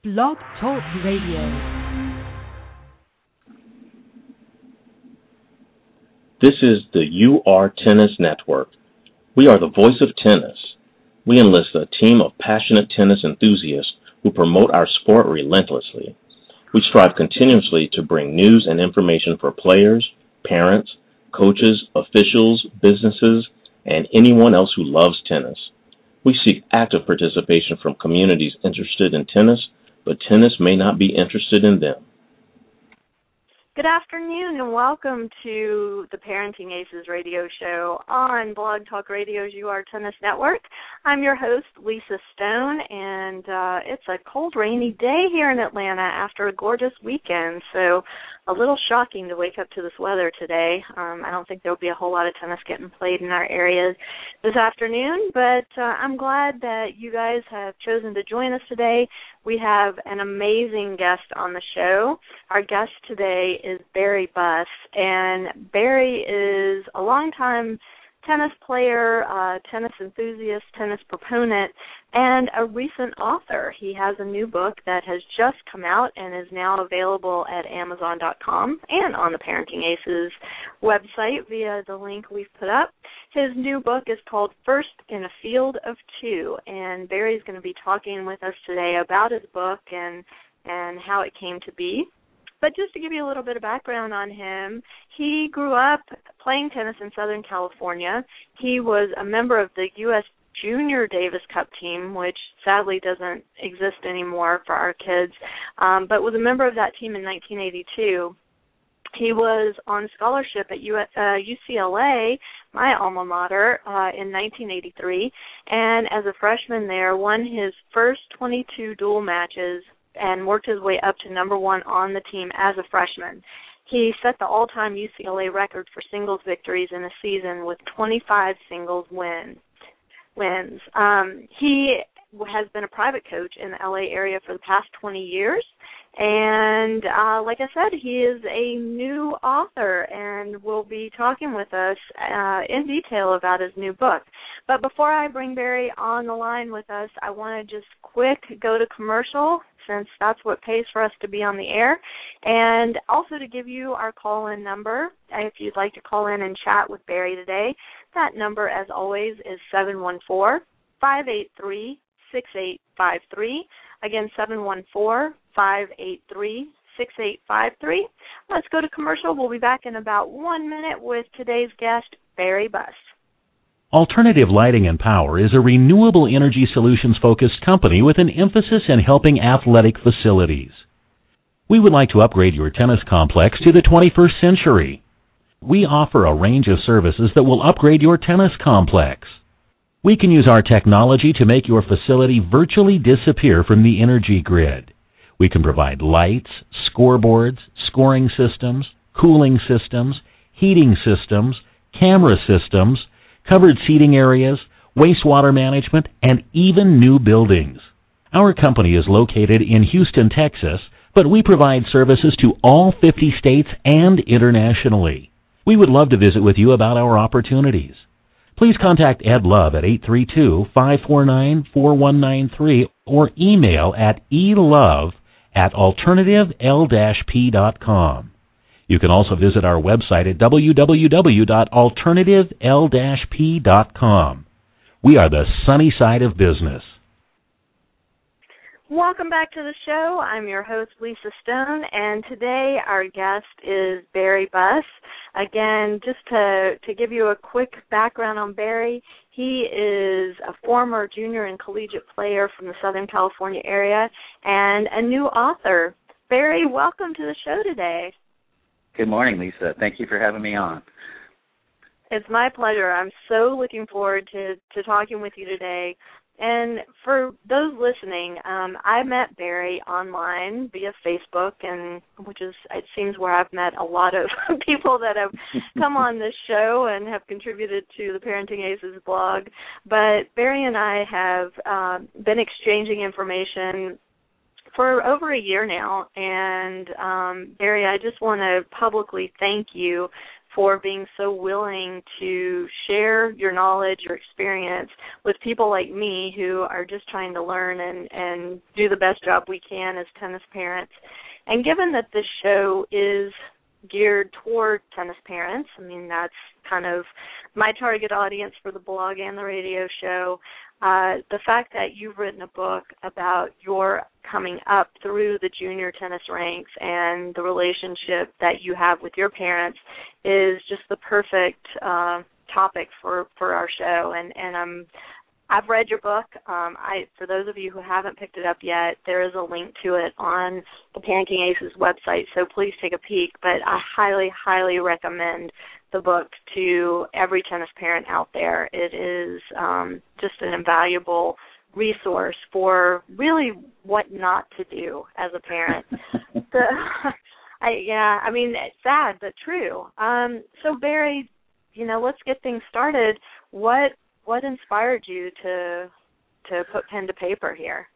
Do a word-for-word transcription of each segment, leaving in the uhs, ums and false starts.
Blog Talk Radio. This is the U R Tennis Network. We are the voice of tennis. We enlist a team of passionate tennis enthusiasts who promote our sport relentlessly. We strive continuously to bring news and information for players, parents, coaches, officials, businesses, and anyone else who loves tennis. We seek active participation from communities interested in tennis, but tennis may not be interested in them. Good afternoon and welcome to the Parenting Aces radio show on Blog Talk Radio's U R Tennis Network. I'm your host, Lisa Stone, and uh, it's a cold, rainy day here in Atlanta after a gorgeous weekend, so a little shocking to wake up to this weather today. Um, I don't think there'll be a whole lot of tennis getting played in our area this afternoon, but uh, I'm glad that you guys have chosen to join us today. We have an amazing guest on the show. Our guest today is Barry Buss, and Barry is a longtime tennis player, uh, tennis enthusiast, tennis proponent, and a recent author. He has a new book that has just come out and is now available at amazon dot com and on the Parenting Aces website via the link we've put up. His new book is called First in a Field of Two, and Barry's going to be talking with us today about his book and, and how it came to be. But just to give you a little bit of background on him, he grew up playing tennis in Southern California. He was a member of the U S Junior Davis Cup team, which sadly doesn't exist anymore for our kids, um, but was a member of that team in nineteen eighty-two. He was on scholarship at U- uh, U C L A, my alma mater, uh, in nineteen eighty-three, and as a freshman there, won his first twenty-two dual matches and worked his way up to number one on the team as a freshman. He set the all-time U C L A record for singles victories in a season with twenty-five singles win, wins. Um, he has been a private coach in the L A area for the past twenty years, and uh, like I said, he is a new author and will be talking with us uh, in detail about his new book. But before I bring Barry on the line with us, I want to just quick go to commercial, since that's what pays for us to be on the air, and also to give you our call-in number. If you'd like to call in and chat with Barry today, that number, as always, is seven one four, five eight three, six eight five three. Again, seven one four, five eight three, six eight five three. Let's go to commercial. We'll be back in about one minute with today's guest, Barry Buss. Alternative Lighting and Power is a renewable energy solutions-focused company with an emphasis in helping athletic facilities. We would like to upgrade your tennis complex to the twenty-first century. We offer a range of services that will upgrade your tennis complex. We can use our technology to make your facility virtually disappear from the energy grid. We can provide lights, scoreboards, scoring systems, cooling systems, heating systems, camera systems, covered seating areas, wastewater management, and even new buildings. Our company is located in Houston, Texas, but we provide services to all fifty states and internationally. We would love to visit with you about our opportunities. Please contact Ed Love at eight three two, five four nine, four one nine three or email at elove at alternative l dash p dot com. You can also visit our website at w w w dot alternative l dash p dot com. We are the sunny side of business. Welcome back to the show. I'm your host, Lisa Stone, and today our guest is Barry Buss. Again, just to, to give you a quick background on Barry, he is a former junior and collegiate player from the Southern California area and a new author. Barry, welcome to the show today. Good morning, Lisa. Thank you for having me on. It's my pleasure. I'm so looking forward to, to talking with you today. And for those listening, um, I met Barry online via Facebook, and which is, it seems, where I've met a lot of people that have come on this show and have contributed to the Parenting Aces blog. But Barry and I have uh, been exchanging information for over a year now, and um, Barry, I just want to publicly thank you for being so willing to share your knowledge, your experience with people like me who are just trying to learn and, and do the best job we can as tennis parents. And given that this show is geared toward tennis parents, I mean, that's kind of my target audience for the blog and the radio show, uh, the fact that you've written a book about your coming up through the junior tennis ranks and the relationship that you have with your parents is just the perfect uh, topic for, for our show. And, and I'm I've read your book. Um, I, for those of you who haven't picked it up yet, there is a link to it on the Parenting Aces website, so please take a peek. But I highly, highly recommend the book to every tennis parent out there. It is um, just an invaluable resource for really what not to do as a parent. the, I, yeah, I mean, it's sad but true. Um, so, Barry, you know, let's get things started. What What inspired you to to put pen to paper here?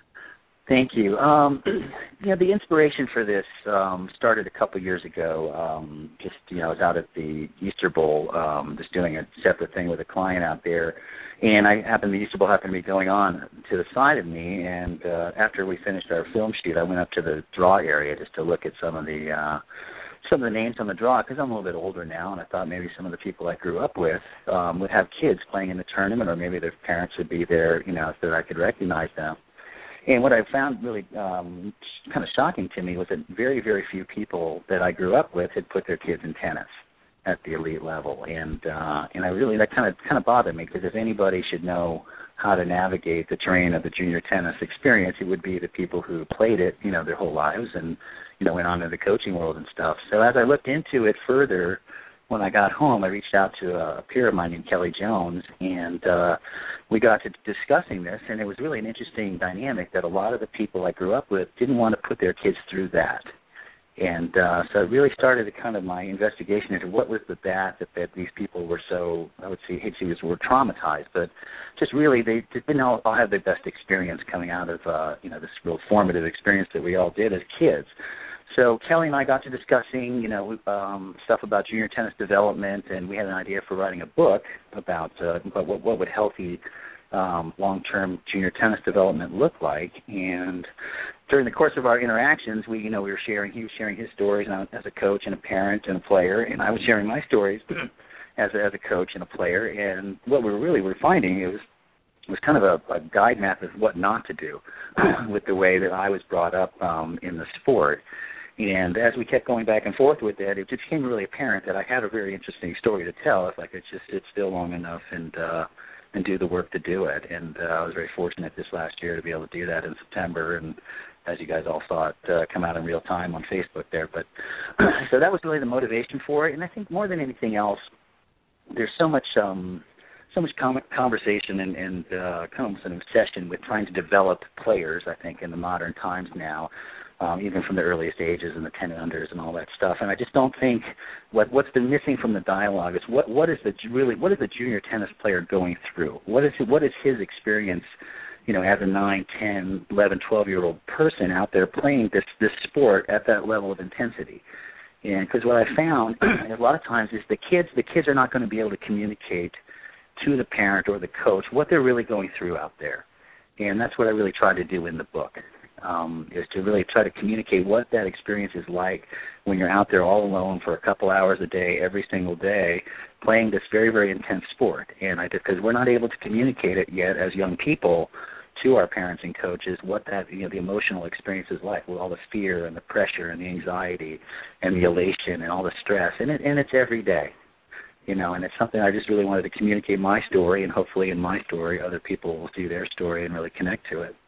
Thank you. Um, you know, the inspiration for this um, started a couple years ago. Um, just, you know, I was out at the Easter Bowl, um, just doing a separate thing with a client out there, and I happened the Easter Bowl happened to be going on to the side of me. And uh, after we finished our film shoot, I went up to the draw area just to look at some of the uh, some of the names on the draw, because I'm a little bit older now, and I thought maybe some of the people I grew up with um, would have kids playing in the tournament, or maybe their parents would be there, you know, so that I could recognize them. And what I found really um, kind of shocking to me was that very, very few people that I grew up with had put their kids in tennis at the elite level, and uh, and I really that kind of kind of bothered me, because if anybody should know how to navigate the terrain of the junior tennis experience, it would be the people who played it, you know, their whole lives and, you know, went on to the coaching world and stuff. So as I looked into it further, when I got home, I reached out to a peer of mine named Kelly Jones, and uh, we got to discussing this, and it was really an interesting dynamic that a lot of the people I grew up with didn't want to put their kids through that. And uh, so it really started a kind of my investigation into what was the that that, that these people were so, I would say, hate to use the word traumatized, but just really they didn't all, all have the best experience coming out of, uh, you know, this real formative experience that we all did as kids. So Kelly and I got to discussing, you know, um, stuff about junior tennis development, and we had an idea for writing a book about uh, what, what would healthy um, long-term junior tennis development look like. And during the course of our interactions, we, you know, we were sharing. He was sharing his stories as a coach and a parent and a player, and I was sharing my stories as a, as a coach and a player. And what we were really were finding it was was kind of a, a guide map of what not to do with the way that I was brought up um, in the sport. And as we kept going back and forth with that, it became really apparent that I had a very interesting story to tell if I could just sit still long enough and uh, and do the work to do it. And uh, I was very fortunate this last year to be able to do that in September. And as you guys all saw it uh, come out in real time on Facebook there. But so that was really the motivation for it. And I think more than anything else, there's so much um, so much com- conversation and, and uh, kind of an obsession with trying to develop players, I think, in the modern times now. Um, even from the earliest ages and the ten unders and all that stuff. And I just don't think what what's been missing from the dialogue is what what is the really what is the junior tennis player going through? What is what is his experience, you know, as a nine, ten, eleven, twelve year old person out there playing this this sport at that level of intensity? And because what I found a lot of times is the kids the kids are not going to be able to communicate to the parent or the coach what they're really going through out there. And that's what I really try to do in the book. Um, is to really try to communicate what that experience is like when you're out there all alone for a couple hours a day, every single day, playing this very, very intense sport. And I because we're not able to communicate it yet as young people to our parents and coaches what that, you know, the emotional experience is like with all the fear and the pressure and the anxiety and the elation and all the stress. And it and it's every day. You know, and it's something I just really wanted to communicate my story, and hopefully in my story other people will see their story and really connect to it.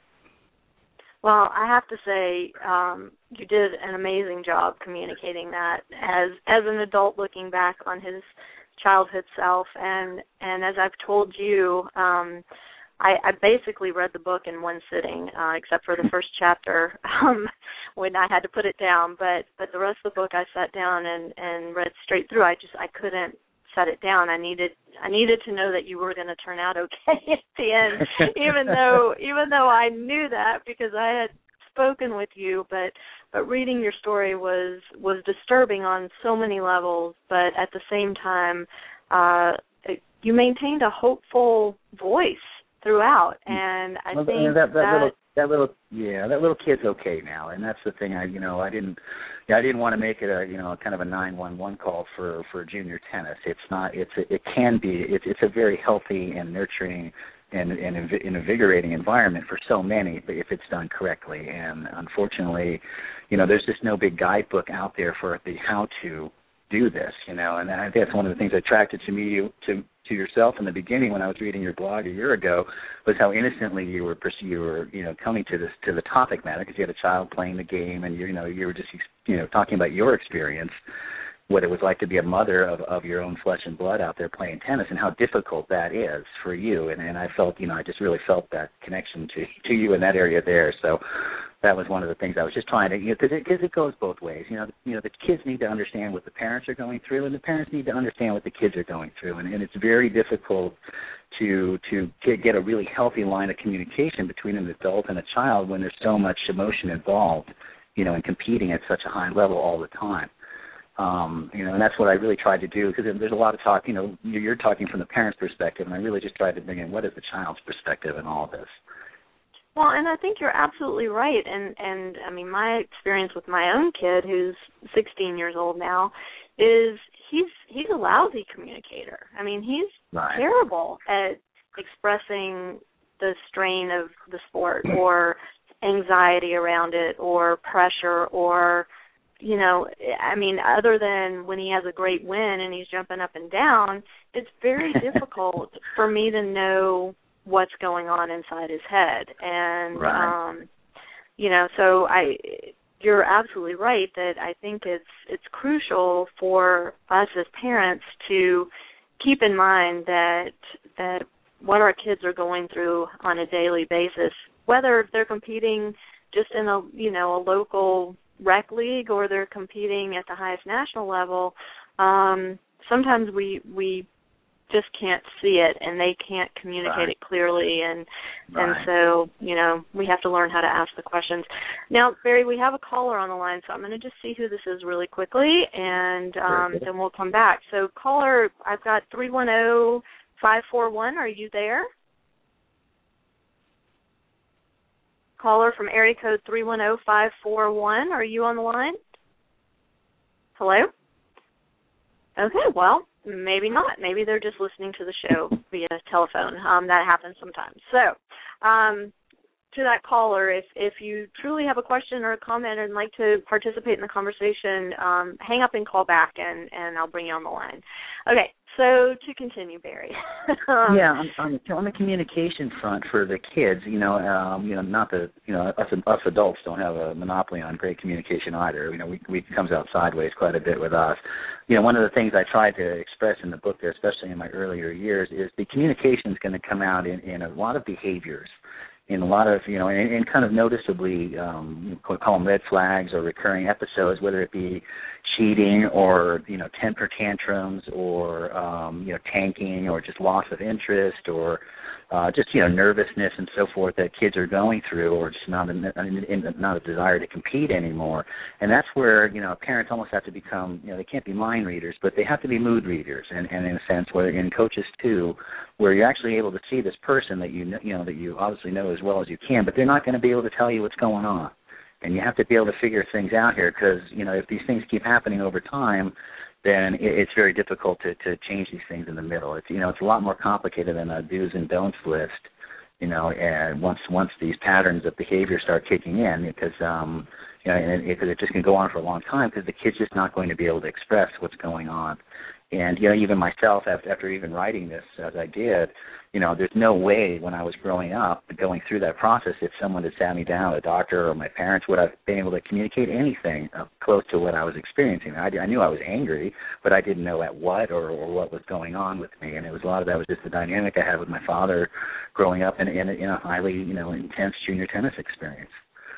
Well, I have to say um, you did an amazing job communicating that as as an adult looking back on his childhood self. And, and as I've told you, um, I, I basically read the book in one sitting, uh, except for the first chapter um, when I had to put it down. But, but the rest of the book I sat down and, and read straight through. I just I couldn't set it down. I needed I needed to know that you were going to turn out okay at the end, even though even though I knew that because I had spoken with you. But but reading your story was was disturbing on so many levels. But at the same time, uh, it, you maintained a hopeful voice throughout, and I well, think that, that, that little that little yeah that little kid's okay now, and that's the thing. I you know I didn't yeah, I didn't want to make it a you know kind of a nine one one call for, for junior tennis. It's not. It's a, it can be. It's it's a very healthy and nurturing and, and inv- invigorating environment for so many, but if it's done correctly. And unfortunately, you know, there's just no big guidebook out there for the how to do this, you know, and I think that's one of the things that attracted to me to to yourself in the beginning when I was reading your blog a year ago, was how innocently you were you were you know coming to this to the topic matter, because you had a child playing the game, and you you know you were just you know talking about your experience, what it was like to be a mother of, of your own flesh and blood out there playing tennis, and how difficult that is for you. And, and I felt, you know, I just really felt that connection to to you in that area there. So that was one of the things I was just trying to, you know, because it, cause it goes both ways. You know, you know, the kids need to understand what the parents are going through, and the parents need to understand what the kids are going through. And, and it's very difficult to to get a really healthy line of communication between an adult and a child when there's so much emotion involved, you know, and competing at such a high level all the time. Um, you know, and that's what I really tried to do, because there's a lot of talk, you know, you're talking from the parent's perspective, and I really just tried to bring in what is the child's perspective in all of this. Well, and I think you're absolutely right. And, and I mean, my experience with my own kid, who's sixteen years old now, is he's he's a lousy communicator. I mean, he's right. terrible at expressing the strain of the sport or anxiety around it or pressure or, you know, I mean, other than when he has a great win and he's jumping up and down, it's very difficult for me to know what's going on inside his head. And, right. um, you know, so I, you're absolutely right that I think it's it's crucial for us as parents to keep in mind that that what our kids are going through on a daily basis, whether they're competing just in a, you know, a local rec league or they're competing at the highest national level, um, sometimes we we just can't see it and they can't communicate right. it clearly, and right. and so, you know, we have to learn how to ask the questions. Now, Barry, we have a caller on the line, so I'm going to just see who this is really quickly, and um, then we'll come back. So, caller, I've got three one zero, five four one. Are you there? Caller from area code three one zero, five four one. Are you on the line? Hello? Okay, well, maybe not. Maybe they're just listening to the show via telephone. Um, that happens sometimes. So, um, to that caller, if, if you truly have a question or a comment and like to participate in the conversation, um, hang up and call back, and, and I'll bring you on the line. Okay, so to continue, Barry. um, yeah, on, on, on the communication front for the kids, you know, um, you know, not that, you know, us, us adults don't have a monopoly on great communication either. You know, we, we it comes out sideways quite a bit with us. You know, one of the things I tried to express in the book there, especially in my earlier years, is the communication is going to come out in, in a lot of behaviors. In a lot of, you know, and, and kind of noticeably, um, we call them red flags or recurring episodes, whether it be cheating or, you know, temper tantrums or, um, you know, tanking or just loss of interest or uh, just, you know, nervousness and so forth that kids are going through, or just not a, not a desire to compete anymore. And that's where, you know, parents almost have to become, you know, they can't be mind readers, but they have to be mood readers, and, and in a sense, where, and coaches too, where you're actually able to see this person that you know, you know, that you obviously know as well as you can, but they're not going to be able to tell you what's going on. And you have to be able to figure things out here, because, you know, if these things keep happening over time, then it's very difficult to, to change these things in the middle. It's, you know, it's a lot more complicated than a do's and don'ts list, you know, and once once these patterns of behavior start kicking in, because, um, you know, and it, it just can go on for a long time, because the kid's just not going to be able to express what's going on. And, you know, even myself, after, after even writing this as I did, you know, there's no way when I was growing up, going through that process, if someone had sat me down, a doctor or my parents, would have been able to communicate anything close to what I was experiencing. I, I knew I was angry, but I didn't know at what or, or what was going on with me. And it was a lot of that was just the dynamic I had with my father growing up in, in, in a highly, you know, intense junior tennis experience.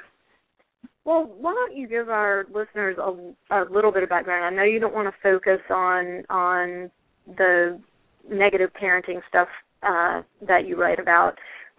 Well, why don't you give our listeners a, a little bit of background? I know you don't want to focus on on the negative parenting stuff uh, that you write about,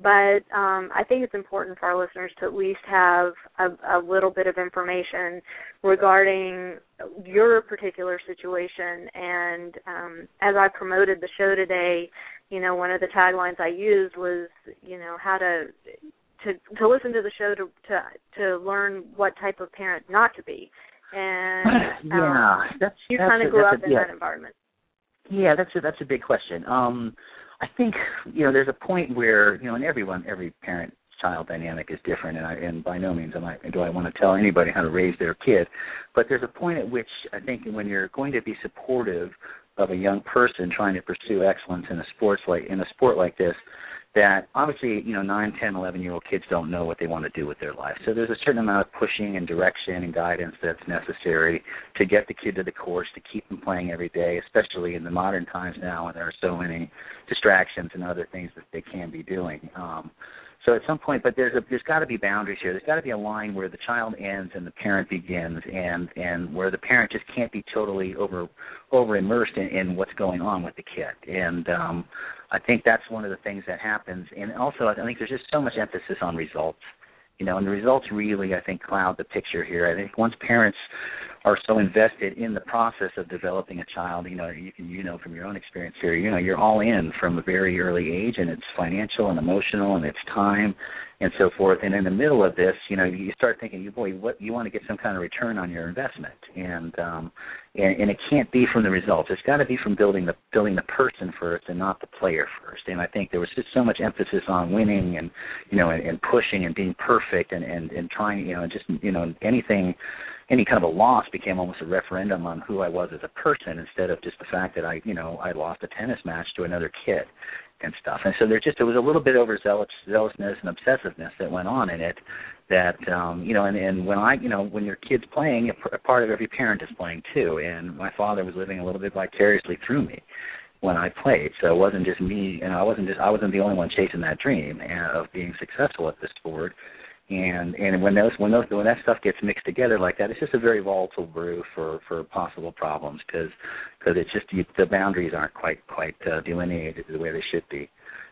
but um, I think it's important for our listeners to at least have a, a little bit of information regarding your particular situation. And um, as I promoted the show today, you know, one of the taglines I used was, you know, how to to, to listen to the show to, to to learn what type of parent not to be. And yeah, um, that's, you that's kind a, of grew up a, in yeah. that environment. Yeah, that's a, that's a big question. Um, I think, you know, there's a point where, you know, and everyone, every parent-child dynamic is different, and, I, and by no means am I, do I want to tell anybody how to raise their kid, but there's a point at which I think when you're going to be supportive of a young person trying to pursue excellence in a sports like in a sport like this, that obviously, you know, nine, ten, eleven-year-old kids don't know what they want to do with their life. So there's a certain amount of pushing and direction and guidance that's necessary to get the kid to the course, to keep them playing every day, especially in the modern times now when there are so many distractions and other things that they can be doing. Um, so at some point, but there's a, there's got to be boundaries here. There's got to be a line where the child ends and the parent begins, and, and where the parent just can't be totally over over immersed in, in what's going on with the kid. And um, I think that's one of the things that happens. And also, I think there's just so much emphasis on results. You know, and the results really, I think, cloud the picture here. I think once parents are so invested in the process of developing a child, you know, you can, you know, from your own experience here, you know, you're all in from a very early age, and it's financial and emotional, and it's time and so forth. And in the middle of this, you know, you start thinking, you boy, what you want to get some kind of return on your investment, and um, and, and it can't be from the results. It's got to be from building the building the person first and not the player first. And I think there was just so much emphasis on winning and, you know, and, and pushing and being perfect and, and, and trying, you know, just, you know, anything. Any kind of a loss became almost a referendum on who I was as a person, instead of just the fact that I, you know, I lost a tennis match to another kid and stuff. And so there just there was a little bit of overzealous zealousness and obsessiveness that went on in it. That um, you know, and, and when I, you know, when your kid's playing, a part of every parent is playing too. And my father was living a little bit vicariously through me when I played. So it wasn't just me, and I wasn't just I wasn't the only one chasing that dream of being successful at the sport. And and when those when those when that stuff gets mixed together like that, it's just a very volatile brew for, for possible problems, because because it's just you, the boundaries aren't quite quite uh, delineated the way they should be.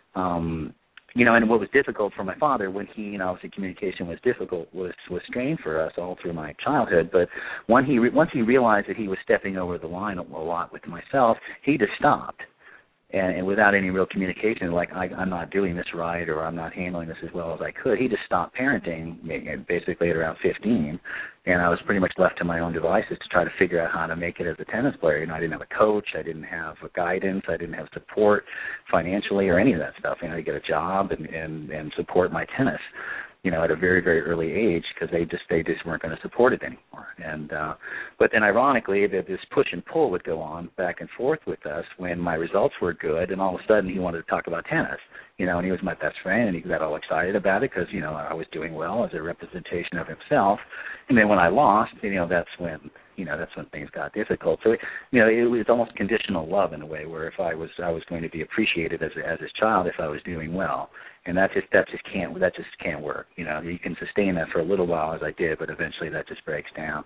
Um, you know, and what was difficult for my father when he, you know, obviously communication was difficult, was was strained for us all through my childhood. But when he re- once he realized that he was stepping over the line a, a lot with myself, he just stopped. And, and without any real communication, like I, I'm not doing this right, or I'm not handling this as well as I could, he just stopped parenting basically at around fifteen, and I was pretty much left to my own devices to try to figure out how to make it as a tennis player. You know, I didn't have a coach, I didn't have a guidance, I didn't have support financially or any of that stuff. You know, to get a job and, and, and support my tennis, you know, at a very, very early age, because they just they just weren't going to support it anymore. And uh, but then, ironically, this push and pull would go on back and forth with us when my results were good, and all of a sudden he wanted to talk about tennis. You know, and he was my best friend, and he got all excited about it because, you know, I was doing well as a representation of himself. And then when I lost, you know, that's when, you know, that's when things got difficult. So, you know, it was almost conditional love in a way, where if I was, I was going to be appreciated as as his child if I was doing well, and that just that just can't that just can't work. You know, you can sustain that for a little while as I did, but eventually that just breaks down.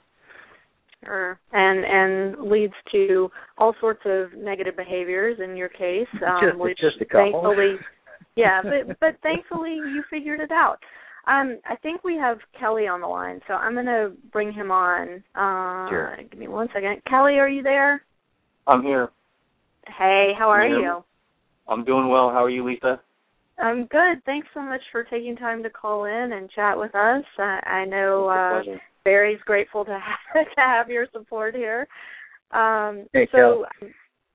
Sure, and and leads to all sorts of negative behaviors in your case, um, just, which just a couple. thankfully, yeah, but but thankfully you figured it out. Um, I think we have Kelly on the line, so I'm going to bring him on. Uh, sure. Give me one second. Kelly, are you there? I'm here. Hey, how are you? you? I'm doing well. How are you, Lisa? I'm good. Thanks so much for taking time to call in and chat with us. I, I know uh, Barry's grateful to have, to have your support here. Um, hey, so, um,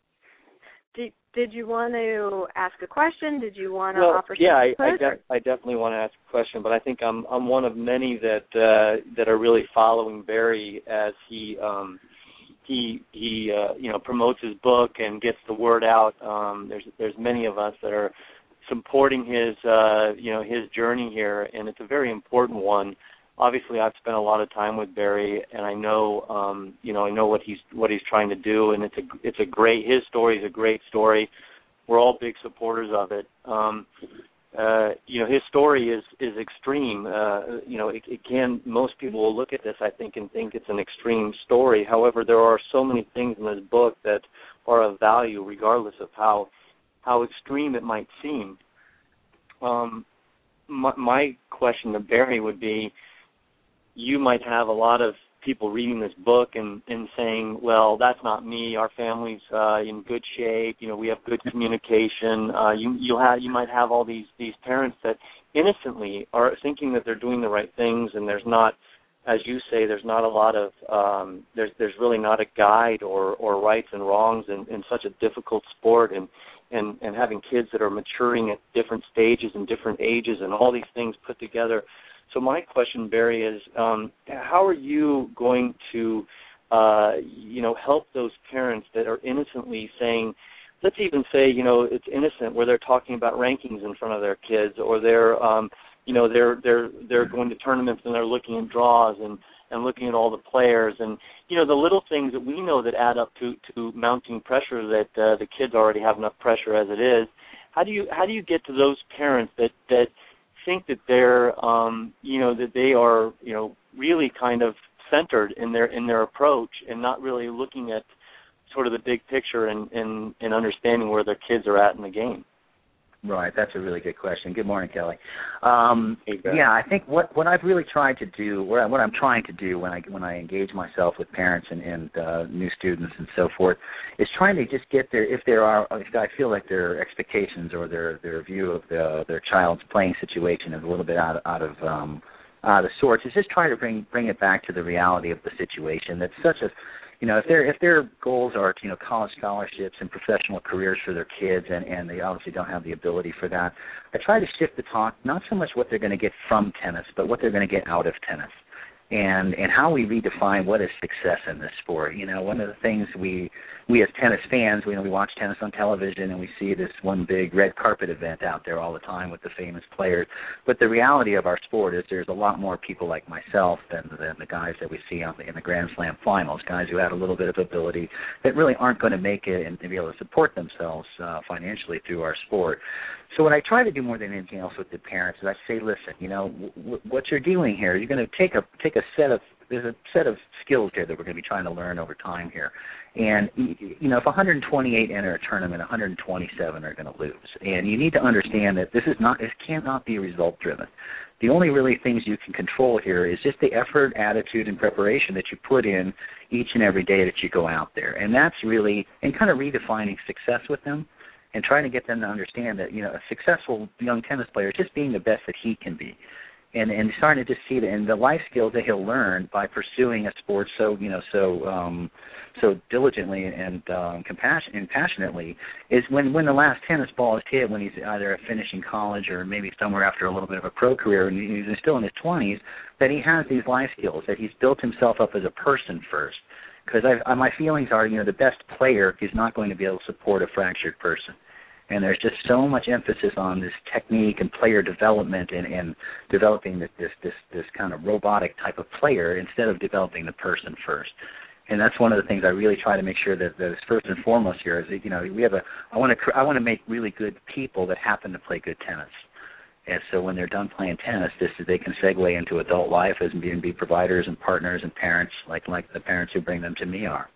did, did you want to ask a question? Did you want to well, offer some yeah, I, input? I, def- I definitely want to ask a question, but I think I'm I'm one of many that uh, that are really following Barry as he um, he he uh, you know promotes his book and gets the word out. Um, there's there's many of us that are supporting his uh, you know his journey here, and it's a very important one. Obviously, I've spent a lot of time with Barry, and I know, um, you know, I know what he's what he's trying to do, and it's a it's a great his story is a great story. We're all big supporters of it. Um, uh, you know, his story is is extreme. Uh, you know, it, it can most people will look at this, I think, and think it's an extreme story. However, there are so many things in this book that are of value, regardless of how how extreme it might seem. Um, my, my question to Barry would be, you might have a lot of people reading this book and, and saying, well, that's not me. Our family's uh, in good shape. You know, we have good communication. Uh, you you'll have you might have all these these parents that innocently are thinking that they're doing the right things, and there's not, as you say, there's not a lot of um, there's there's really not a guide or, or rights and wrongs in, in such a difficult sport, and, and and having kids that are maturing at different stages and different ages and all these things put together. So my question, Barry, is um, how are you going to, uh, you know, help those parents that are innocently saying, let's even say, you know, it's innocent where they're talking about rankings in front of their kids, or they're, um, you know, they're they're they're going to tournaments and they're looking at draws and, and looking at all the players and, you know, the little things that we know that add up to, to mounting pressure that uh, the kids already have enough pressure as it is. How do you how do you get to those parents that that think that they're, um, you know, that they are, you know, really kind of centered in their in their approach and not really looking at sort of the big picture and, and, and understanding where their kids are at in the game? Right, that's a really good question. Good morning, Kelly. Um, hey, yeah, I think what, what I've really tried to do, what, I, what I'm trying to do when I when I engage myself with parents and, and uh, new students and so forth, is trying to just get their, if there are, if I feel like their expectations or their, their view of the, their child's playing situation is a little bit out of, out of um, out of sorts, is just try to bring bring it back to the reality of the situation. That's such a You know, if their if their goals are, you know, college scholarships and professional careers for their kids, and, and they obviously don't have the ability for that, I try to shift the talk, not so much what they're going to get from tennis, but what they're going to get out of tennis, and and how we redefine what is success in this sport. You know, one of the things we we as tennis fans, we you know we watch tennis on television and we see this one big red carpet event out there all the time with the famous players. But the reality of our sport is there's a lot more people like myself than, than the guys that we see on the, in the Grand Slam finals, guys who had a little bit of ability that really aren't going to make it and to be able to support themselves uh, financially through our sport. So what I try to do more than anything else with the parents is I say, listen, you know, w- what you're doing here, you're going to take a take a set of there's a set of skills here that we're going to be trying to learn over time here. And, you know, if one hundred twenty-eight enter a tournament, one hundred twenty-seven are going to lose. And you need to understand that this is not, this cannot be result-driven. The only really things you can control here is just the effort, attitude, and preparation that you put in each and every day that you go out there. And that's really, and kind of redefining success with them and trying to get them to understand that, you know, a successful young tennis player is just being the best that he can be. And, and starting to just see that, and the life skills that he'll learn by pursuing a sport so, you know, so um, so diligently and um, compassion and passionately is when, when the last tennis ball is hit, when he's either finishing college or maybe somewhere after a little bit of a pro career, and he's still in his twenties, that he has these life skills, that he's built himself up as a person first. Because my feelings are, you know, the best player is not going to be able to support a fractured person. And there's just so much emphasis on this technique and player development and, and developing this, this this this kind of robotic type of player instead of developing the person first. And that's one of the things I really try to make sure that, that is first and foremost here is that, you know, we have a I want to I want to make really good people that happen to play good tennis. And so when they're done playing tennis, this they can segue into adult life as being be providers and partners and parents like like the parents who bring them to me are.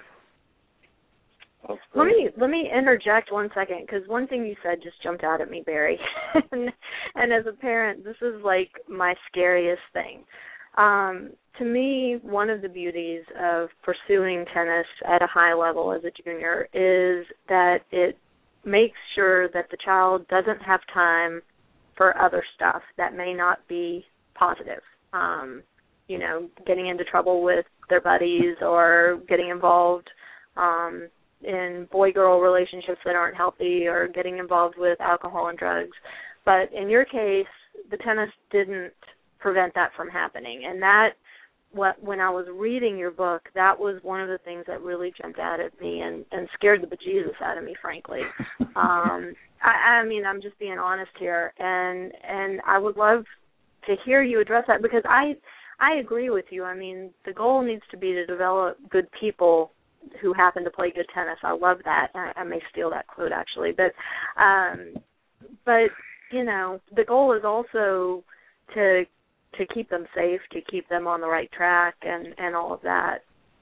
Let me let me interject one second, because one thing you said just jumped out at me, Barry. and, and as a parent, this is like my scariest thing. Um, to me, one of the beauties of pursuing tennis at a high level as a junior is that it makes sure that the child doesn't have time for other stuff that may not be positive. Um, you know, getting into trouble with their buddies or getting involved um in boy-girl relationships that aren't healthy or getting involved with alcohol and drugs. But in your case, the tennis didn't prevent that from happening. And that, what, when I was reading your book, that was one of the things that really jumped out at me and, and scared the bejesus out of me, frankly. um, I, I mean, I'm just being honest here. And, and I would love to hear you address that, because I, I agree with you. I mean, the goal needs to be to develop good people who happen to play good tennis. I love that. I, I may steal that quote, actually. But, um, but you know, the goal is also to to keep them safe, to keep them on the right track, and, and all of that.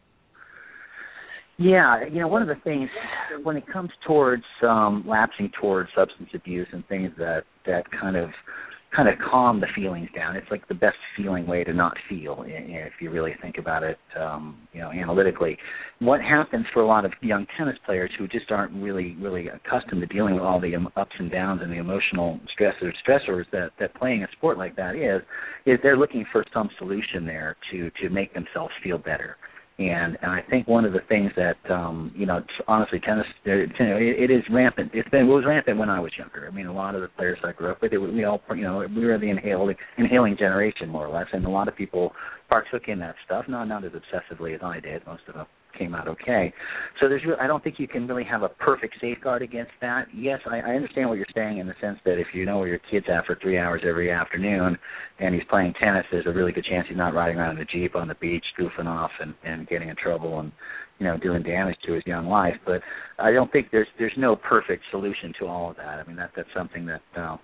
Yeah, you know, one of the things when it comes towards um, lapsing towards substance abuse and things that, that kind of kind of calm the feelings down. It's like the best feeling way to not feel, if you really think about it, um, you know, analytically. What happens for a lot of young tennis players who just aren't really, really accustomed to dealing with all the ups and downs and the emotional stressors, stressors that, that playing a sport like that is, is they're looking for some solution there to, to make themselves feel better. And, and I think one of the things that, um, you know, honestly, tennis, it, it is rampant. It's been, it was rampant when I was younger. I mean, a lot of the players I grew up with, it, we all, you know, we were the inhaling, inhaling generation, more or less, and a lot of people partook in that stuff, not, not as obsessively as I did. Most of them came out okay. So there's, I don't think you can really have a perfect safeguard against that. Yes, I, I understand what you're saying in the sense that if you know where your kid's at for three hours every afternoon and he's playing tennis, there's a really good chance he's not riding around in a Jeep on the beach goofing off and, and getting in trouble and, you know, doing damage to his young life. But I don't think there's there's no perfect solution to all of that. I mean, that that's something that, uh,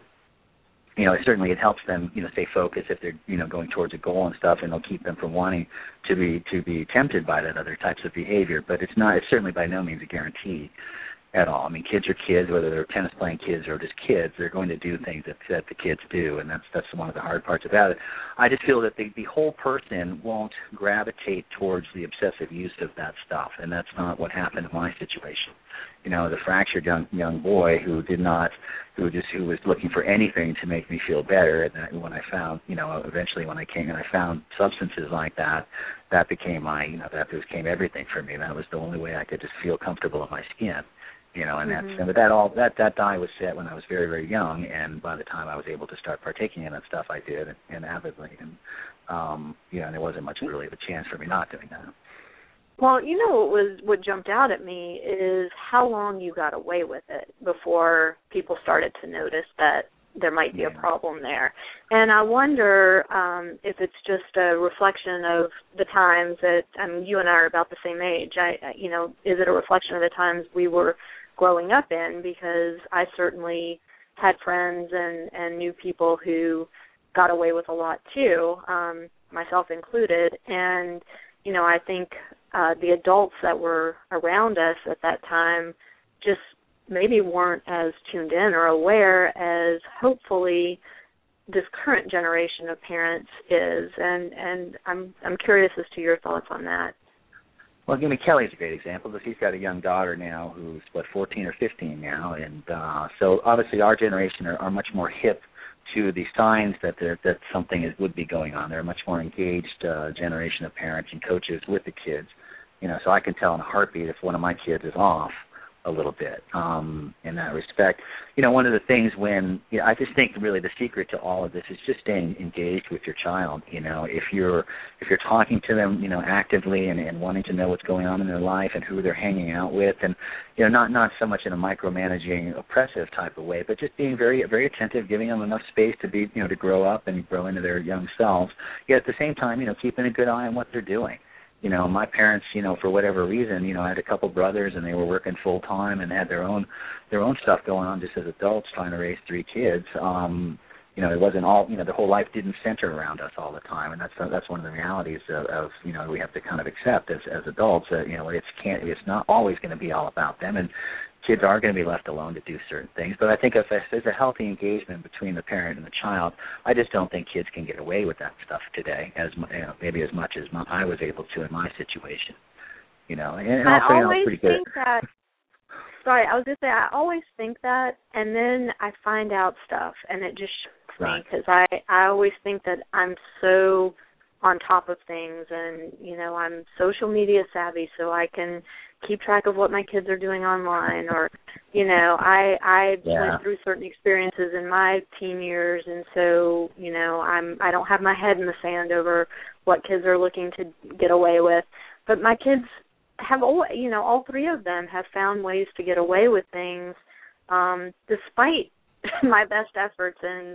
you know, certainly it helps them, you know, stay focused if they're, you know, going towards a goal and stuff, and it'll keep them from wanting to be to be tempted by that other types of behavior. But it's not, it's certainly by no means a guarantee at all. I mean, kids are kids, whether they're tennis playing kids or just kids, they're going to do things that, that the kids do, and that's that's one of the hard parts about it. I just feel that the, the whole person won't gravitate towards the obsessive use of that stuff, and that's not what happened in my situation. You know, the fractured young young boy who did not, who just who was looking for anything to make me feel better. And that, when I found, you know, eventually when I came and I found substances like that, that became my, you know, that became everything for me. That was the only way I could just feel comfortable in my skin. You know, and mm-hmm. that's, and but that all that that die was set when I was very very young, and by the time I was able to start partaking in that stuff, I did, and, and avidly, and um, you know, and there wasn't much really of a chance for me not doing that. Well, you know what was what jumped out at me is how long you got away with it before people started to notice that there might be yeah. a problem there. And I wonder um, if it's just a reflection of the times that, I mean, you and I are about the same age. I, you know, is it a reflection of the times we were growing up in? Because I certainly had friends and, and knew people who got away with a lot too, um, myself included. And, you know, I think uh, the adults that were around us at that time just maybe weren't as tuned in or aware as hopefully this current generation of parents is. And, and I'm I'm curious as to your thoughts on that. Well, I mean, Kelly's a great example because he's got a young daughter now who's, what, fourteen or fifteen now. And uh, so obviously our generation are, are much more hip to the signs that there, that something is, would be going on. They're a much more engaged uh, generation of parents and coaches with the kids. You know, so I can tell in a heartbeat if one of my kids is off a little bit um, in that respect. You know, one of the things when, you know, I just think really the secret to all of this is just staying engaged with your child. You know, if you're if you're talking to them, you know, actively and, and wanting to know what's going on in their life and who they're hanging out with, and, you know, not not so much in a micromanaging, oppressive type of way, but just being very very attentive, giving them enough space to be, you know, to grow up and grow into their young selves. Yet at the same time, you know, keeping a good eye on what they're doing. You know, my parents, you know, for whatever reason, you know, I had a couple brothers and they were working full time and had their own their own stuff going on just as adults trying to raise three kids. Um, you know, it wasn't all, you know, the whole life didn't center around us all the time, and that's that's one of the realities of, of you know, we have to kind of accept as as adults that, you know, it's can't it's not always going to be all about them, and kids are going to be left alone to do certain things. But I think if there's a healthy engagement between the parent and the child, I just don't think kids can get away with that stuff today, as you know, maybe as much as my, I was able to in my situation. You know, and, and also, I you know, always pretty good. think that. Sorry, I was going to say I always think that, and then I find out stuff, and it just shocks right. me because I I always think that I'm so on top of things, and you know, I'm social media savvy, so I can keep track of what my kids are doing online, or, you know, I I yeah. went through certain experiences in my teen years, and so, you know, I'm I don't have my head in the sand over what kids are looking to get away with. But my kids have, all, you know, all three of them have found ways to get away with things, um, despite my best efforts, and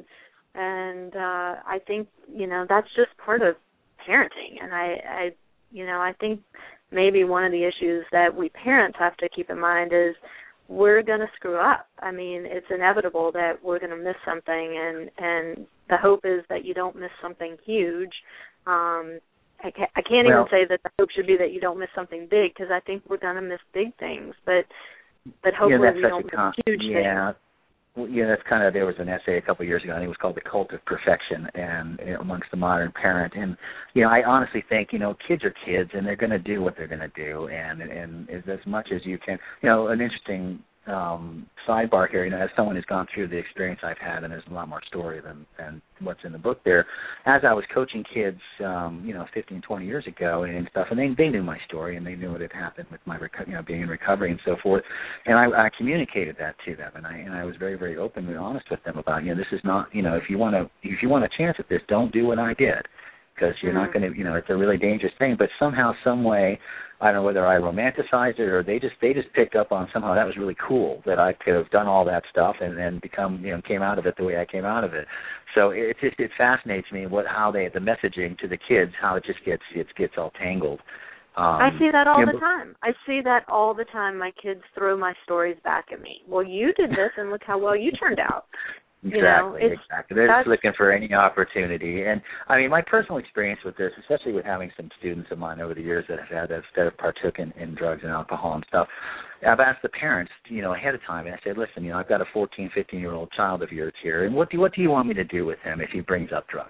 and uh, I think, you know, that's just part of parenting, and I, I you know, I think maybe one of the issues that we parents have to keep in mind is we're going to screw up. I mean, it's inevitable that we're going to miss something, and, and the hope is that you don't miss something huge. Um, I can't, I can't well, even say that the hope should be that you don't miss something big, because I think we're going to miss big things, but but hopefully yeah, we such don't a con- miss huge yeah. things. well, yeah, that's kind of, there was an essay a couple of years ago, I think it was called The Cult of Perfection, and you know, amongst the modern parent. And, you know, I honestly think, you know, kids are kids, and they're going to do what they're going to do. And, and as, as much as you can, you know, an interesting um, sidebar here, you know, as someone who's gone through the experience I've had, and there's a lot more story than, than what's in the book there, as I was coaching kids, um, you know, fifteen, twenty years ago and stuff, and they they knew my story, and they knew what had happened with my, reco- you know, being in recovery and so forth, and I, I communicated that to them, and I and I was very, very open and honest with them about, you know, this is not, you know, if you want to, if you want a chance at this, don't do what I did, because you're mm-hmm. not going to, you know, it's a really dangerous thing. But somehow, some way, I don't know whether I romanticized it or they just they just picked up on somehow that was really cool that I could have done all that stuff and, and become, you know, came out of it the way I came out of it. So it just it fascinates me what how they the messaging to the kids, how it just gets it gets all tangled. Um, I see that all you know, the time. I see that all the time. My kids throw my stories back at me. Well, you did this, and look how well you turned out. Exactly, you know, exactly. They're just looking for any opportunity. And, I mean, my personal experience with this, especially with having some students of mine over the years that have had that, that have partook in, in drugs and alcohol and stuff, I've asked the parents, you know, ahead of time, and I said, listen, you know, I've got a fourteen, fifteen-year-old child of yours here, and what do, what do you want me to do with him if he brings up drugs?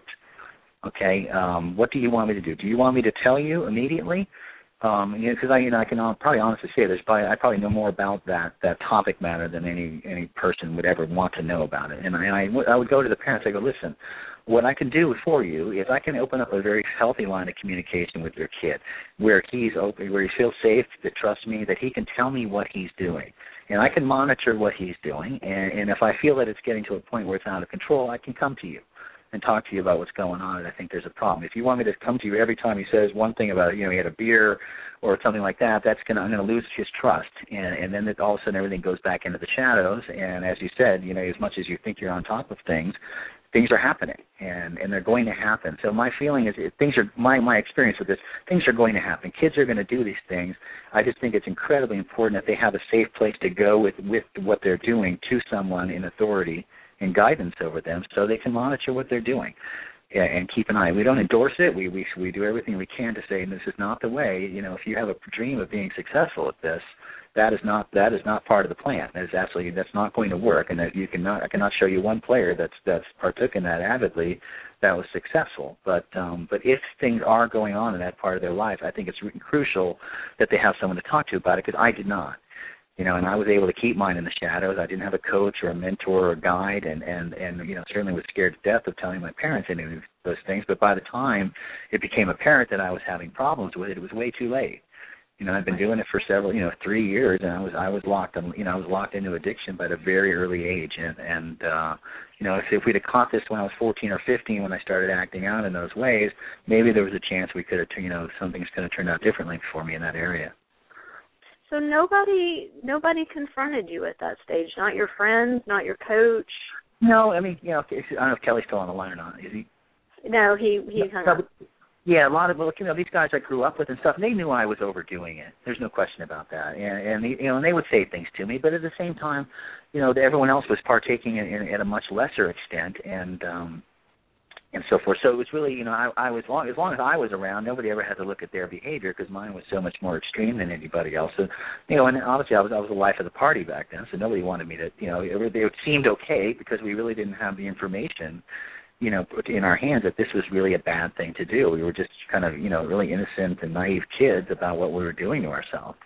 Okay, um, what do you want me to do? Do you want me to tell you immediately? Um, you know, because I, you know, I can probably honestly say there's probably I probably know more about that that topic matter than any any person would ever want to know about it. And, I, and I, I would go to the parents. I go, listen, what I can do for you is I can open up a very healthy line of communication with your kid, where he's open, where he feels safe, to trust me, that he can tell me what he's doing, and I can monitor what he's doing. And, and if I feel that it's getting to a point where it's out of control, I can come to you and talk to you about what's going on, and I think there's a problem. If you want me to come to you every time he says one thing about, you know, he had a beer or something like that, that's gonna I'm gonna lose his trust, and, and then it, all of a sudden everything goes back into the shadows. And as you said, you know, as much as you think you're on top of things, things are happening, and, and they're going to happen. So my feeling is, it, things are my my experience with this, things are going to happen. Kids are going to do these things. I just think it's incredibly important that they have a safe place to go with with what they're doing to someone in authority and guidance over them, so they can monitor what they're doing and keep an eye. We don't endorse it. We we we do everything we can to say this is not the way. You know, if you have a dream of being successful at this, that is not that is not part of the plan. That is absolutely that's not going to work. And that you cannot I cannot show you one player that's that's partook in that avidly that was successful. But um, but if things are going on in that part of their life, I think it's really crucial that they have someone to talk to about it, because I did not. You know, and I was able to keep mine in the shadows. I didn't have a coach or a mentor or a guide, and, and, and you know, certainly was scared to death of telling my parents any of those things. But by the time it became apparent that I was having problems with it, it was way too late. You know, I've been doing it for several, you know, three years, and I was I was locked, in, you know, I was locked into addiction by a very early age. And, and uh, you know, if, if we'd have caught this when I was fourteen or fifteen, when I started acting out in those ways, maybe there was a chance we could have, you know, something's going to turn out differently for me in that area. So nobody nobody confronted you at that stage, not your friends, not your coach? No, I mean, you know, I don't know if Kelly's still on the line or not. Is he? No, he, he hung up. Yeah, a lot of, you know, these guys I grew up with and stuff, they knew I was overdoing it. There's no question about that. And, and you know, and they would say things to me, but at the same time, you know, everyone else was partaking in, in, at a much lesser extent, and um, and so forth. So it was really, you know, I, I was long as long as I was around, nobody ever had to look at their behavior, because mine was so much more extreme than anybody else. So, you know, and obviously I was I was the life of the party back then, so nobody wanted me to, you know, it, it seemed okay because we really didn't have the information, you know, put in our hands that this was really a bad thing to do. We were just kind of, you know, really innocent and naive kids about what we were doing to ourselves.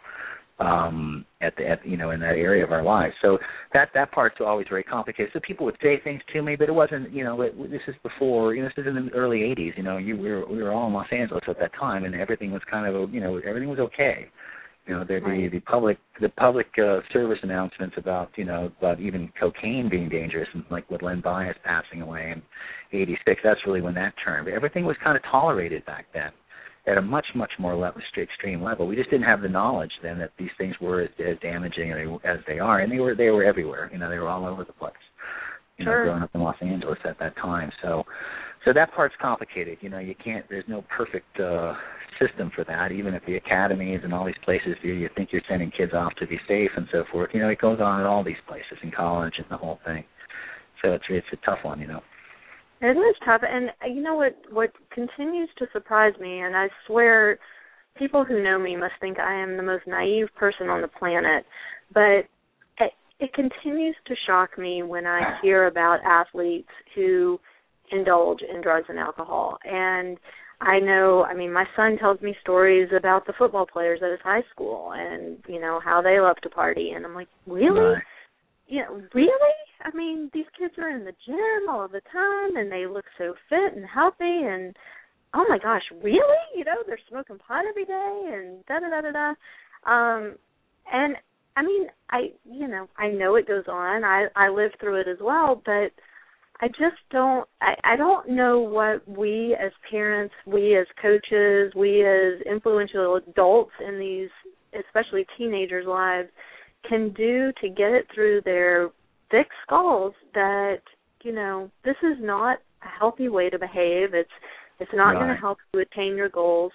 Um, at the, at, you know, in that area of our lives. So that, that part's always very complicated. So people would say things to me, but it wasn't, you know, it, this is before, you know, this is in the early eighties, you know, you we were, we were all in Los Angeles at that time, and everything was kind of, you know, everything was okay. You know, the, the, the public, the public uh, service announcements about, you know, about even cocaine being dangerous, and like with Len Bias passing away in eighty-six, that's really when that turned. But everything was kind of tolerated back then, at a much, much more level, extreme level. We just didn't have the knowledge then that these things were as, as damaging as they are, and they were they were everywhere. You know, they were all over the place. You sure. know, growing up in Los Angeles at that time. So, so that part's complicated. You know, you can't. There's no perfect uh, system for that. Even at the academies and all these places, you, you think you're sending kids off to be safe and so forth. You know, it goes on at all these places in college and the whole thing. So it's it's a tough one. You know. It is tough, and you know what, what continues to surprise me, and I swear people who know me must think I am the most naive person on the planet, but it continues to shock me when I hear about athletes who indulge in drugs and alcohol. And I know, I mean, my son tells me stories about the football players at his high school and, you know, how they love to party. And I'm like, really? Right. You know, really? I mean, these kids are in the gym all the time and they look so fit and healthy and, oh my gosh, really? You know, they're smoking pot every day and da-da-da-da-da. Um, and, I mean, I, you know, I know it goes on. I, I lived through it as well, but I just don't, I, I don't know what we as parents, we as coaches, we as influential adults in these, especially teenagers' lives, can do to get it through their thick skulls that, you know, this is not a healthy way to behave. It's it's not right. going to help you attain your goals.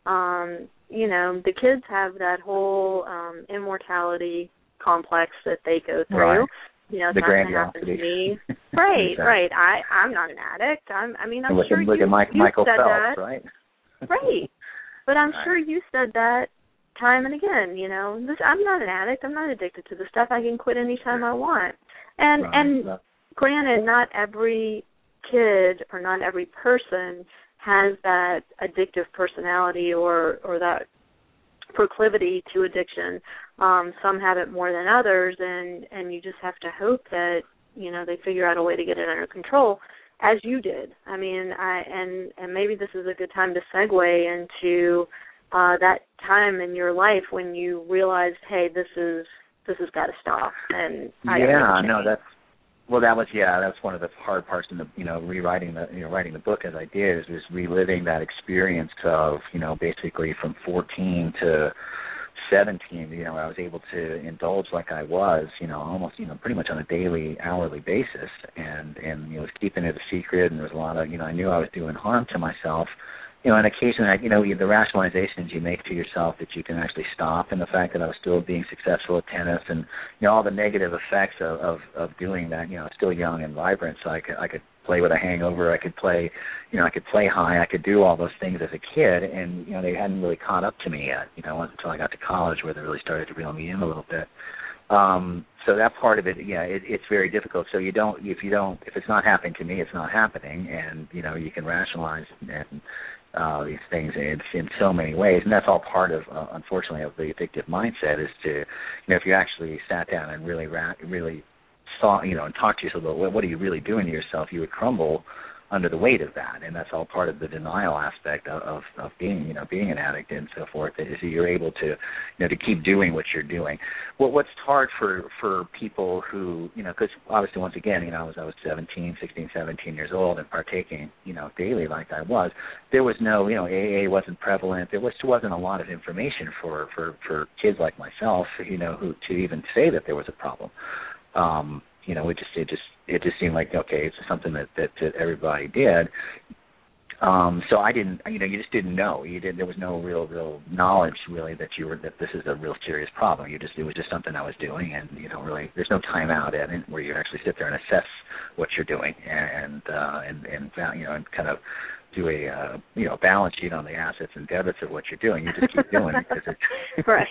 Um, you know, the kids have that whole um, immortality complex that they go through. Right. You know, it's the not going to happen to me. Right, exactly. right. I, I'm not an addict. I'm, I mean, I'm look sure at, look you, at Mike, you Michael said Phelps, that. right? Right. But I'm right. sure you said that time and again, you know. This, I'm not an addict. I'm not addicted to the stuff. I can quit anytime I want. And, right. and right. granted, not every kid or not every person has that addictive personality or, or that proclivity to addiction. Um, some have it more than others, and, and you just have to hope that, you know, they figure out a way to get it under control, as you did. I mean, I and, and maybe this is a good time to segue into uh, that time in your life when you realized, hey, this is this has got to stop. And I yeah, no, that's well, that was yeah, that's one of the hard parts in the you know rewriting the you know writing the book as I did is, was reliving that experience of you know basically from fourteen to seventeen, you know, I was able to indulge like I was, you know, almost, you know, pretty much on a daily, hourly basis, and, and you know, was keeping it a secret, and there was a lot of, you know, I knew I was doing harm to myself, you know, and occasionally, I, you know, the rationalizations you make to yourself that you can actually stop, and the fact that I was still being successful at tennis, and, you know, all the negative effects of, of, of doing that, you know, still young and vibrant, so I could, I could play with a hangover, I could play, you know, I could play high, I could do all those things as a kid, and, you know, they hadn't really caught up to me yet, you know, it wasn't until I got to college where they really started to reel me in a little bit. Um, so that part of it, yeah, it, it's very difficult. So you don't, if you don't, if it's not happening to me, it's not happening, and, you know, you can rationalize and uh, these things in, in so many ways, and that's all part of, uh, unfortunately, of the addictive mindset is to, you know, if you actually sat down and really, ra- really saw, you know, and talked to yourself about what, what are you really doing to yourself, you would crumble under the weight of that, and that's all part of the denial aspect of, of, of being, you know, being an addict and so forth. Is you're able to, you know, to keep doing what you're doing. Well, what's hard for, for people who, you know, because obviously once again, you know, I was I was seventeen, sixteen, seventeen years old and partaking, you know, daily like I was. There was no, you know, A A wasn't prevalent. There was wasn't a lot of information for, for, for kids like myself, you know, who to even say that there was a problem. Um, you know, it just it just it just seemed like okay, it's something that that, that everybody did. Um, so I didn't, you know, you just didn't know. You did. There was no real real knowledge really that you were that this is a real serious problem. You just it was just something I was doing, and you don't really. There's no time out at it where you actually sit there and assess what you're doing and uh, and and you know and kind of do a uh, you know balance sheet on the assets and debits of what you're doing. You just keep doing it because it's right.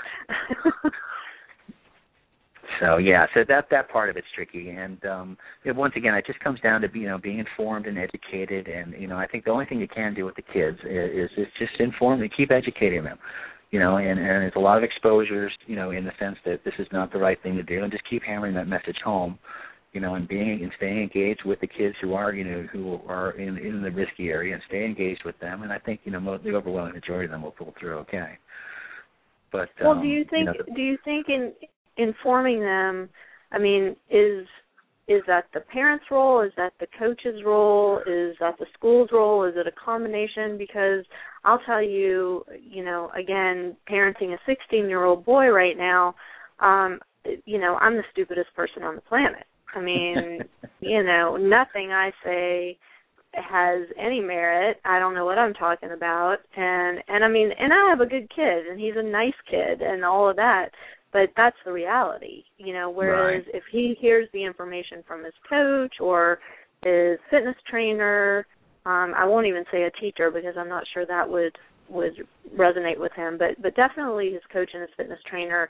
So yeah, so that that part of it's tricky, and um, you know, once again, it just comes down to you know being informed and educated, and you know I think the only thing you can do with the kids is, is just inform and keep educating them, you know, and and it's a lot of exposures, you know, in the sense that this is not the right thing to do, and just keep hammering that message home, you know, and being and staying engaged with the kids who are you know who are in in the risky area, and stay engaged with them, and I think you know the overwhelming majority of them will pull through okay. But well, um, do you think you know, the, do you think in informing them, I mean, is is that the parents' role? Is that the coach's role? Is that the school's role? Is it a combination? Because I'll tell you, you know, again, parenting a sixteen-year-old boy right now, um, you know, I'm the stupidest person on the planet. I mean, you know, nothing I say has any merit. I don't know what I'm talking about. And, and I mean, and I have a good kid, and he's a nice kid and all of that. But that's the reality, you know, whereas right. if he hears the information from his coach or his fitness trainer, um, I won't even say a teacher because I'm not sure that would, would resonate with him, but, but definitely his coach and his fitness trainer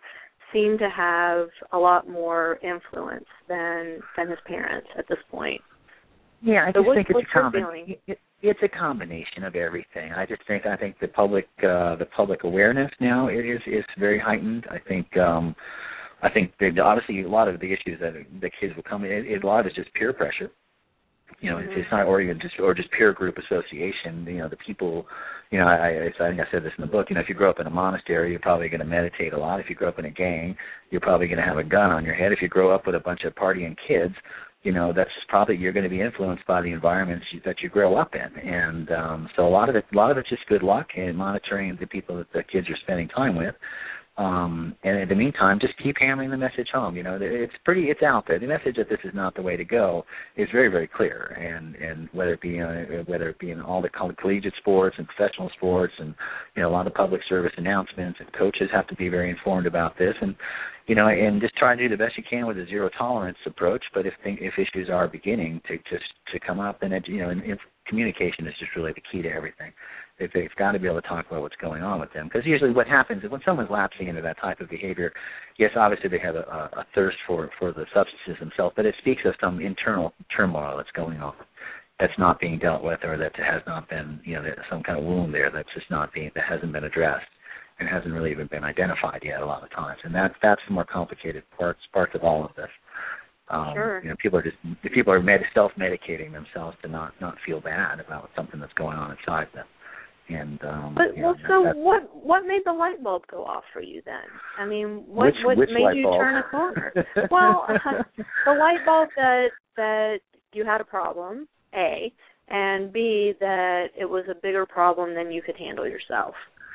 seem to have a lot more influence than than his parents at this point. Yeah, I so just what, think it's a combination. It, it's a combination of everything. I just think I think the public uh, the public awareness now is is very heightened. I think um, I think they, obviously a lot of the issues that the kids will come in, it, a lot is just peer pressure. You know, mm-hmm. it's not or even just or just peer group association. You know, the people. You know, I, I think I said this in the book. You know, if you grow up in a monastery, you're probably going to meditate a lot. If you grow up in a gang, you're probably going to have a gun on your head. If you grow up with a bunch of partying kids, you know, that's probably you're going to be influenced by the environments you, that you grow up in. And um, so a lot of it, a lot of it's just good luck and monitoring the people that the kids are spending time with. Um, and in the meantime, just keep hammering the message home. You know, it's pretty, it's out there. The message that this is not the way to go is very, very clear. And, and whether it be uh, whether it be in all the collegiate sports and professional sports, and you know, a lot of public service announcements, and coaches have to be very informed about this. And you know, and just try to do the best you can with a zero tolerance approach. But if if issues are beginning to just to come up, then it, you know, and, and communication is just really the key to everything. They've, they've got to be able to talk about what's going on with them. Because usually what happens is when someone's lapsing into that type of behavior, yes, obviously they have a, a thirst for, for the substances themselves, but it speaks of some internal turmoil that's going on that's not being dealt with, or that has not been, you know, some kind of wound there that's just not being, that hasn't been addressed and hasn't really even been identified yet a lot of times. And that, that's the more complicated parts, parts of all of this. Um, sure. You know, people are just people are med- self-medicating themselves to not, not feel bad about something that's going on inside them. And um, but you know, well, so that's, what what made the light bulb go off for you then? I mean, what which, what which made you bulb? turn a corner? Well, uh, the light bulb that that you had a problem, A, and B, that it was a bigger problem than you could handle yourself.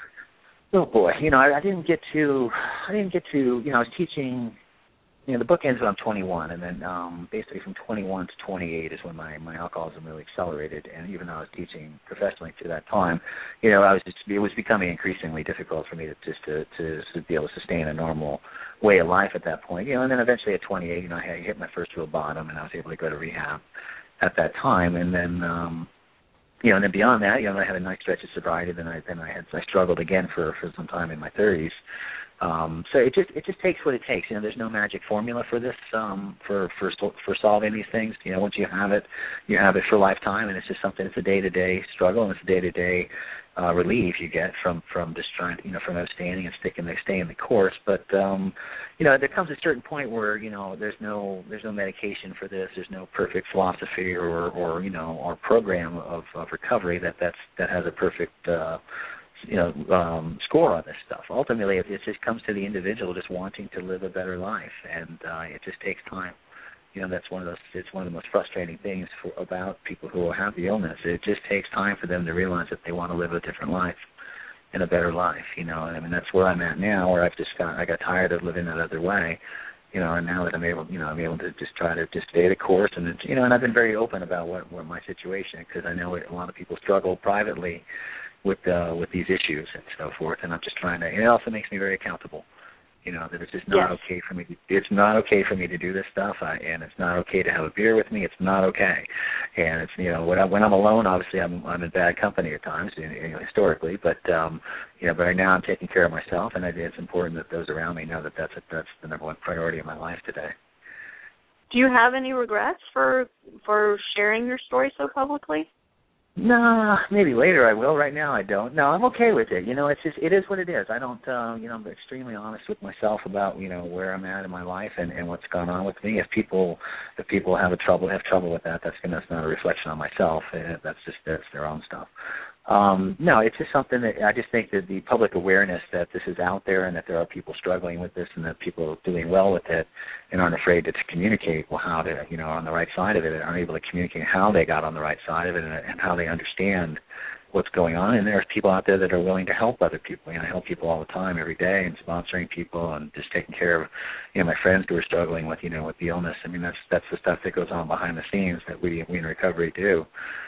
Oh boy, you know, I, I didn't get to, I didn't get to, you know, I was teaching. You know, the book ends when I'm twenty-one, and then um, basically from twenty-one to twenty-eight is when my, my alcoholism really accelerated. And even though I was teaching professionally to that time, you know, I was just, it was becoming increasingly difficult for me to just to, to, to be able to sustain a normal way of life at that point. You know, and then eventually at twenty-eight, you know, I hit my first real bottom, and I was able to go to rehab at that time. And then, um, you know, and then beyond that, you know, I had a nice stretch of sobriety. Then I then I had I struggled again for, for some time in my thirties. Um, so it just it just takes what it takes. You know, there's no magic formula for this um, for for for solving these things. You know, once you have it, you have it for a lifetime, and it's just something. It's a day to day struggle, and it's a day to day relief you get from from just trying, you know, from abstaining and sticking the staying the course. But um, you know, there comes a certain point where you know there's no there's no medication for this. There's no perfect philosophy or or you know or program of, of recovery that that's that has a perfect uh, you know, um, score on this stuff. Ultimately, it, it just comes to the individual just wanting to live a better life, and uh, it just takes time. You know, that's one of those. It's one of the most frustrating things for, about people who have the illness. It just takes time for them to realize that they want to live a different life and a better life. You know, I mean, that's where I'm at now, where I've just got I got tired of living that other way. You know, and now that I'm able, you know, I'm able to just try to just stay the course, and it's, you know, and I've been very open about what, what my situation is, because I know a lot of people struggle privately with uh, with these issues and so forth, and I'm just trying to. And it also makes me very accountable. You know, that it's just not yes. okay for me. To, it's not okay for me to do this stuff, I, and it's not okay to have a beer with me. It's not okay, and it's you know when I when I'm alone, obviously I'm I'm in bad company at times, you know, historically. But um, you know, but right now I'm taking care of myself, and it's important that those around me know that that's a, that's the number one priority in my life today. Do you have any regrets for for sharing your story so publicly? No, maybe later I will. Right now I don't. No, I'm okay with it. You know, it's just it is what it is. I don't. Uh, you know, I'm extremely honest with myself about you know where I'm at in my life and, and what's gone on with me. If people if people have a trouble have trouble with that, that's that's not a reflection on myself. That's just that's their own stuff. Um, no, it's just something that I just think that the public awareness that this is out there and that there are people struggling with this and that people are doing well with it and aren't afraid to, to communicate well how to, you know, on the right side of it and aren't able to communicate how they got on the right side of it and, and how they understand what's going on. And there's people out there that are willing to help other people. You know, I help people all the time, every day, and sponsoring people and just taking care of, you know, my friends who are struggling with, you know, with the illness. I mean, that's that's the stuff that goes on behind the scenes that we, we in recovery do.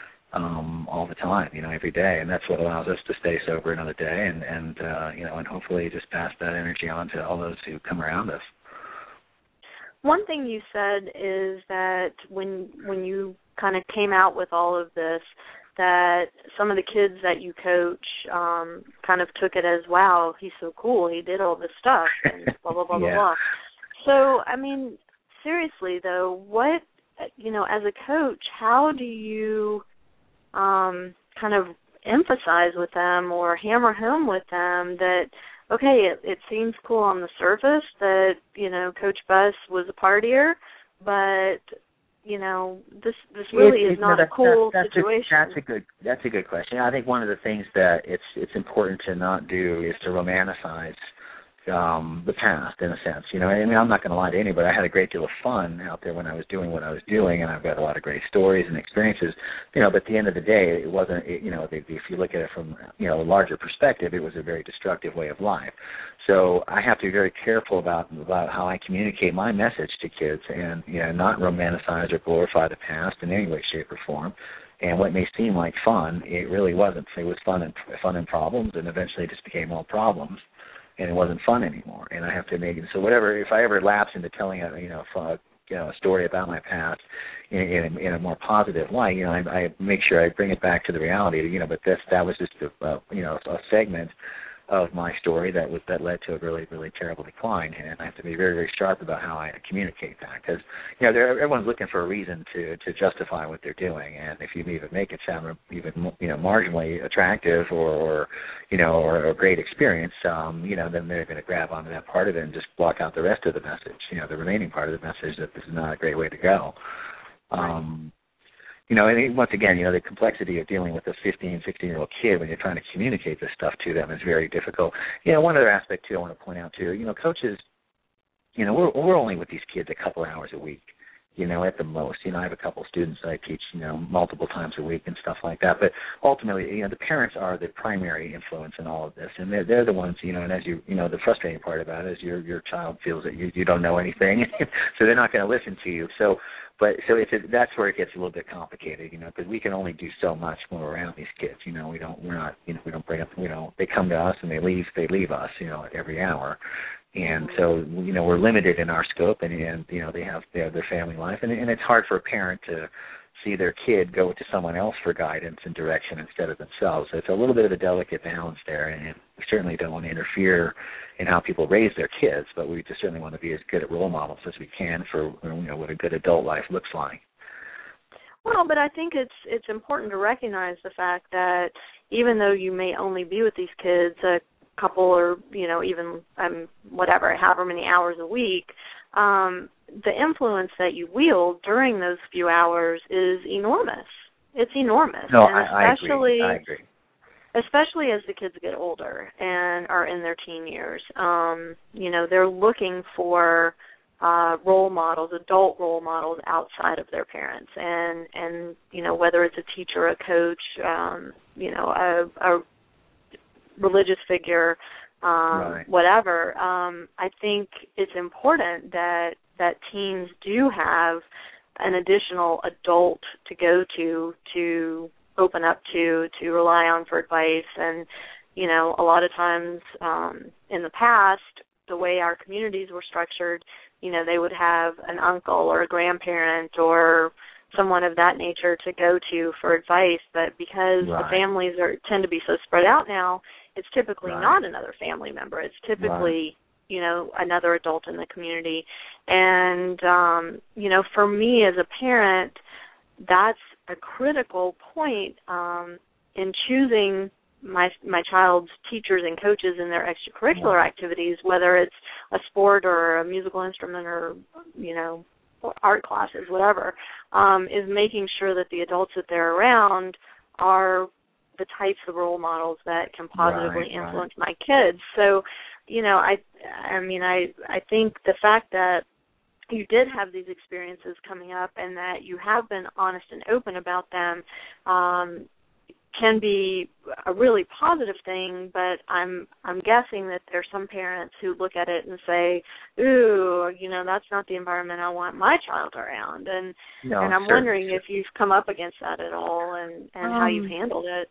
Um, all the time, you know, every day, and that's what allows us to stay sober another day, and and uh, you know, and hopefully just pass that energy on to all those who come around us. One thing you said is that when when you kind of came out with all of this, that some of the kids that you coach um, kind of took it as, wow, he's so cool, he did all this stuff, and blah, blah, blah, yeah. blah, blah. So, I mean, seriously, though, what, you know, as a coach, how do you um, kind of emphasize with them or hammer home with them that, okay, it, it seems cool on the surface that, you know, Coach Buss was a partier, but, you know, this this really it, is it, not no, a cool that's, that's situation. A, that's a good that's a good question. I think one of the things that it's it's important to not do is to romanticize um, the past, in a sense. You know, I mean, I'm not going to lie to anybody. I had a great deal of fun out there when I was doing what I was doing, and I've got a lot of great stories and experiences. You know, but at the end of the day, it wasn't. It, you know, if you look at it from you know a larger perspective, it was a very destructive way of life. So I have to be very careful about about how I communicate my message to kids, and you know, not romanticize or glorify the past in any way, shape, or form. And what may seem like fun, it really wasn't. It was fun and fun and problems, and eventually it just became all problems, and it wasn't fun anymore. And I have to make it so whatever. If I ever lapse into telling a you know a, you know, a story about my past in, in, in a more positive light, you know, I, I make sure I bring it back to the reality. You know, but this that was just a uh, you know a segment of my story that was that led to a really, really terrible decline, and I have to be very, very sharp about how I communicate that, because you know everyone's looking for a reason to, to justify what they're doing, and if you even make it sound even you know marginally attractive or, or you know or a great experience, um, you know then they're going to grab onto that part of it and just block out the rest of the message, you know the remaining part of the message that this is not a great way to go. Um, You know, and once again, you know, the complexity of dealing with a fifteen, sixteen-year-old kid when you're trying to communicate this stuff to them is very difficult. You know, one other aspect, too, I want to point out, too, you know, coaches, you know, we're, we're only with these kids a couple hours a week, you know, at the most. You know, I have a couple students that I teach, you know, multiple times a week and stuff like that. But ultimately, you know, the parents are the primary influence in all of this. And they're, they're the ones, you know, and as you, you know, the frustrating part about it is your your child feels that you, you don't know anything, so they're not going to listen to you. So, But so it's a, that's where it gets a little bit complicated, you know, because we can only do so much when we're around these kids. You know, we don't, we're not, you know, we don't bring up, you know, they come to us and they leave, they leave us, you know, every hour, and so you know we're limited in our scope, and, and you know they have they have their family life, and, and it's hard for a parent to see their kid go to someone else for guidance and direction instead of themselves. So it's a little bit of a delicate balance there, and we certainly don't want to interfere in how people raise their kids, but we just certainly want to be as good at role models as we can for you know what a good adult life looks like. Well, but I think it's it's important to recognize the fact that even though you may only be with these kids a couple or you know even um, whatever, however many hours a week, um, the influence that you wield during those few hours is enormous. It's enormous. No, and I, especially, I agree. I agree. Especially as the kids get older and are in their teen years. Um, you know, they're looking for uh, role models, adult role models outside of their parents. And, and you know, whether it's a teacher, a coach, um, you know, a, a religious figure, um, right. whatever, um, I think it's important that that teens do have an additional adult to go to, to open up to, to rely on for advice. And, you know, a lot of times um, in the past, the way our communities were structured, you know, they would have an uncle or a grandparent or someone of that nature to go to for advice. But because right. the families are tend to be so spread out now, it's typically right. not another family member. It's typically, right. you know, another adult in the community. And, um, you know, for me as a parent, that's a critical point um, in choosing my my child's teachers and coaches in their extracurricular right. activities, whether it's a sport or a musical instrument or, you know, art classes, whatever, um, is making sure that the adults that they're around are the types of role models that can positively right, influence right. my kids. So, you know, I, I mean, I, I think the fact that you did have these experiences coming up and that you have been honest and open about them um, can be a really positive thing, but I'm I'm guessing that there's some parents who look at it and say, ooh, you know, that's not the environment I want my child around. And no, and I'm sure, wondering sure. if you've come up against that at all and, and um, how you've handled it.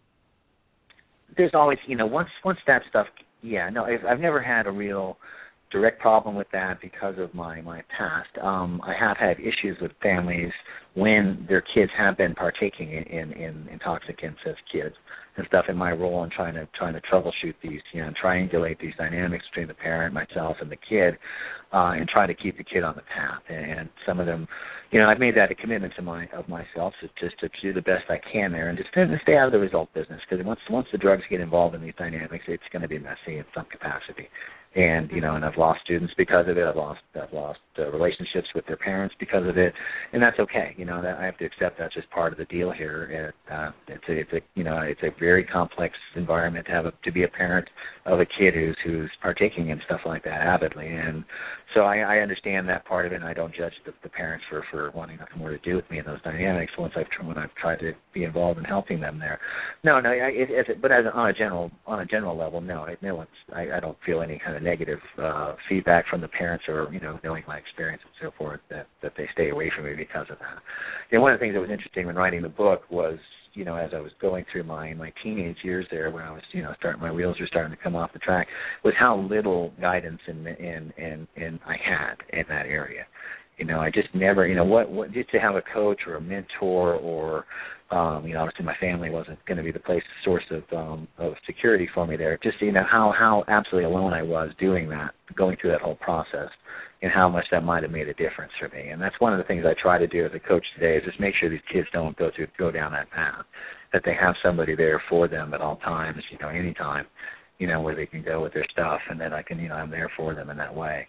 There's always, you know, once once that stuff, yeah, no, I've, I've never had a real direct problem with that because of my, my past. Um, I have had issues with families when their kids have been partaking in, in, in intoxicants as kids and stuff, in my role in trying to trying to troubleshoot these, you know, triangulate these dynamics between the parent, myself, and the kid, uh, and try to keep the kid on the path. And some of them, you know, I've made that a commitment to my of myself, to just to do the best I can there, and just to stay out of the result business, because once once the drugs get involved in these dynamics, it's going to be messy in some capacity. And you know, and I've lost students because of it. I've lost I've lost uh, relationships with their parents because of it, and that's okay. You know, that I have to accept that's just part of the deal here. It, uh, it's a, it's a you know it's a very complex environment to have a, to be a parent of a kid who's who's partaking in stuff like that avidly, and so I, I understand that part of it. And I don't judge the, the parents for, for wanting nothing more to do with me in those dynamics. Once I've when I've tried to be involved in helping them there, no, no, I, it, it, but as a, on a general on a general level, no, I, no one's I, I don't feel any kind of negative uh, feedback from the parents, or you know, knowing my experience and so forth, that, that they stay away from me because of that. You know, one of the things that was interesting when writing the book was, you know, as I was going through my my teenage years there, when I was, you know, starting my wheels were starting to come off the track, was how little guidance and and and and I had in that area. You know, I just never, you know, what what just to have a coach or a mentor or Um, you know, obviously my family wasn't going to be the place, source of um, of security for me there. Just, you know, how, how absolutely alone I was doing that, going through that whole process, and how much that might have made a difference for me. And that's one of the things I try to do as a coach today, is just make sure these kids don't go through go down that path, that they have somebody there for them at all times, you know, anytime, you know, where they can go with their stuff, and that I can, you know, I'm there for them in that way.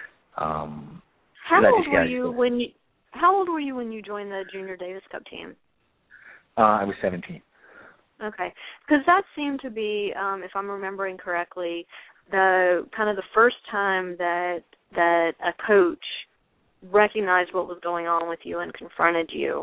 Um, how old were you when you How old were you when you joined the Junior Davis Cup team? Uh, I was seventeen. Okay, because that seemed to be, um, if I'm remembering correctly, the kind of the first time that that a coach recognized what was going on with you and confronted you.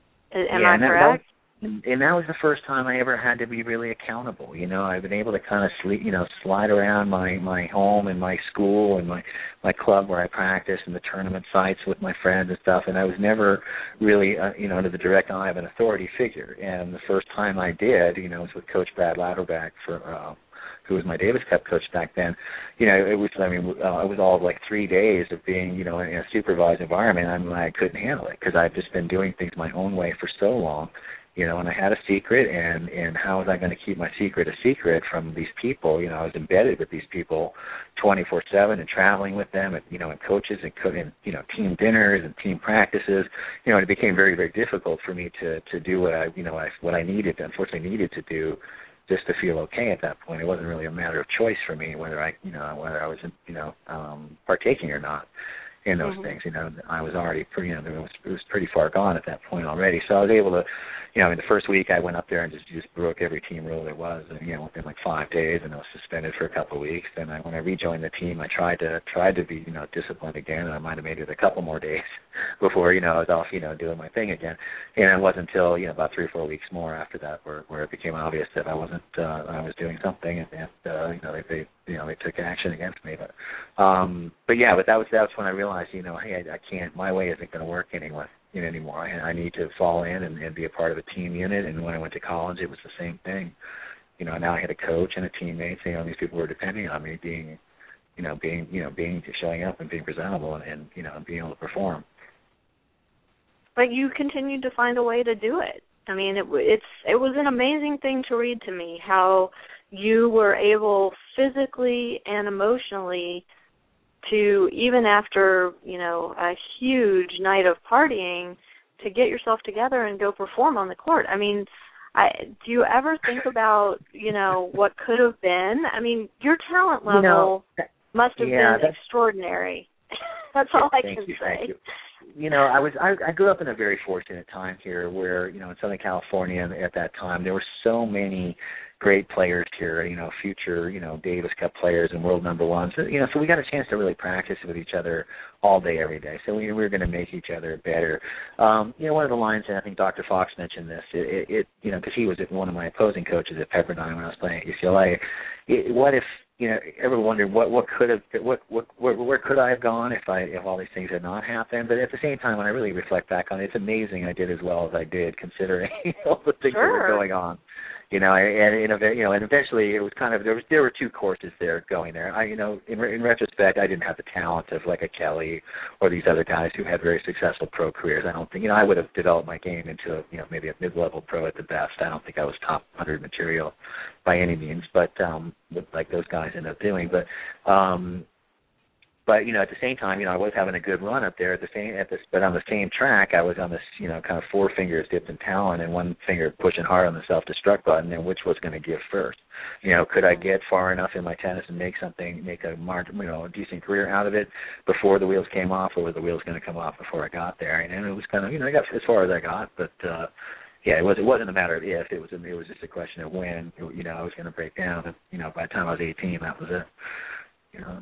Am yeah, I and that, correct? That, and that was the first time I ever had to be really accountable. You know, I've been able to kind of sleep, you know, slide around my, my home and my school and my, my club where I practice and the tournament sites with my friends and stuff, and I was never really, uh, you know, under the direct eye of an authority figure. And the first time I did, you know, was with Coach Brad Latterback, for, uh, who was my Davis Cup coach back then. You know, it was, I mean, uh, it was all like three days of being, you know, in a supervised environment. I mean, I couldn't handle it because I've just been doing things my own way for so long. You know, and I had a secret, and, and how was I going to keep my secret a secret from these people? You know, I was embedded with these people twenty-four seven and traveling with them, and, you know, and coaches and, co- and, you know, team dinners and team practices. You know, and it became very, very difficult for me to, to do what I, you know, I, what I needed, unfortunately needed to do just to feel okay at that point. It wasn't really a matter of choice for me whether I, you know, whether I was, you know, um, partaking or not in those mm-hmm. things. You know, I was already pretty, you know, it was, it was pretty far gone at that point already. So I was able to, you know, in the first week I went up there and just, just broke every team rule there was, and, you know, within like five days, and I was suspended for a couple of weeks. Then I, when I rejoined the team, I tried to tried to be, you know, disciplined again, and I might have made it a couple more days before, you know, I was off, you know, doing my thing again. And it wasn't until, you know, about three or four weeks more after that where, where it became obvious that I wasn't, uh, I was doing something, and, and uh, you know, they, they, you know, they took action against me. But, um, but yeah, but that was that's when I realized, you know, hey, I, I can't, my way isn't going to work anymore. anymore. I, I need to fall in and, and be a part of a team unit. And when I went to college, it was the same thing. You know, now I had a coach and a teammate. You know, these people were depending on me being, you know, being, you know, being showing up and being presentable and, and you know, being able to perform. But you continued to find a way to do it. I mean, it, it's it was an amazing thing to read to me how you were able physically and emotionally to, even after, you know, a huge night of partying, to get yourself together and go perform on the court. I mean, I, do you ever think about, you know, what could have been? I mean, your talent level you know, must have yeah, been extraordinary. That's all I can you, say. Thank you. You know, I was I, I grew up in a very fortunate time here where, you know, in Southern California at that time, there were so many great players here, you know, future, you know, Davis Cup players and world number ones. So, you know, so we got a chance to really practice with each other all day, every day. So we, we were going to make each other better. Um, you know, one of the lines, and I think Doctor Fox mentioned this, it, it you know, because he was one of my opposing coaches at Pepperdine when I was playing at U C L A. It, what if, you know, ever wondered what what could have what what where, where could I have gone if I if all these things had not happened? But at the same time, when I really reflect back on it, it's amazing I did as well as I did, considering all the things sure. that were going on. You know, and, and you know, and eventually it was kind of there was there were two courses there going there. I, you know, in, in retrospect, I didn't have the talent of like a Kelly or these other guys who had very successful pro careers. I don't think, you know, I would have developed my game into a, you know, maybe a mid-level pro at the best. I don't think I was top one hundred material by any means, but um, like those guys ended up doing. But um, But, you know, at the same time, you know, I was having a good run up there at the same, at this, but on the same track, I was on this, you know, kind of four fingers dipped in talent and one finger pushing hard on the self-destruct button, and which was going to give first. You know, could I get far enough in my tennis and make something, make a margin, you know, a decent career out of it before the wheels came off, or were the wheels going to come off before I got there? And, and it was kind of, you know, I got as far as I got, but, uh, yeah, it was. It wasn't a matter of if. It was. It was just a question of when. You know, I was going to break down. And, you know, by the time I was eighteen, that was it. You know.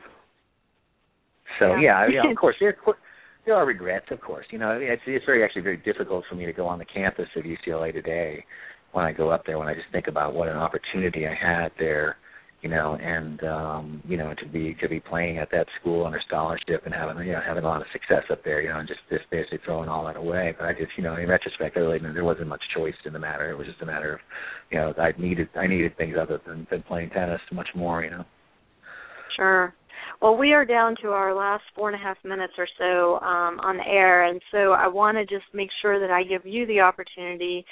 So yeah, yeah, of course, there, there are regrets, of course. You know, it's, it's very actually very difficult for me to go on the campus of U C L A today when I go up there. When I just think about what an opportunity I had there, you know, and um, you know, to be to be playing at that school under scholarship and having you know having a lot of success up there, you know, and just just basically throwing all that away. But I just, you know, in retrospect, I really there wasn't much choice in the matter. It was just a matter of, you know, I needed I needed things other than, than playing tennis much more, you know. Sure. Well, we are down to our last four and a half minutes or so um, on the air, and so I want to just make sure that I give you the opportunity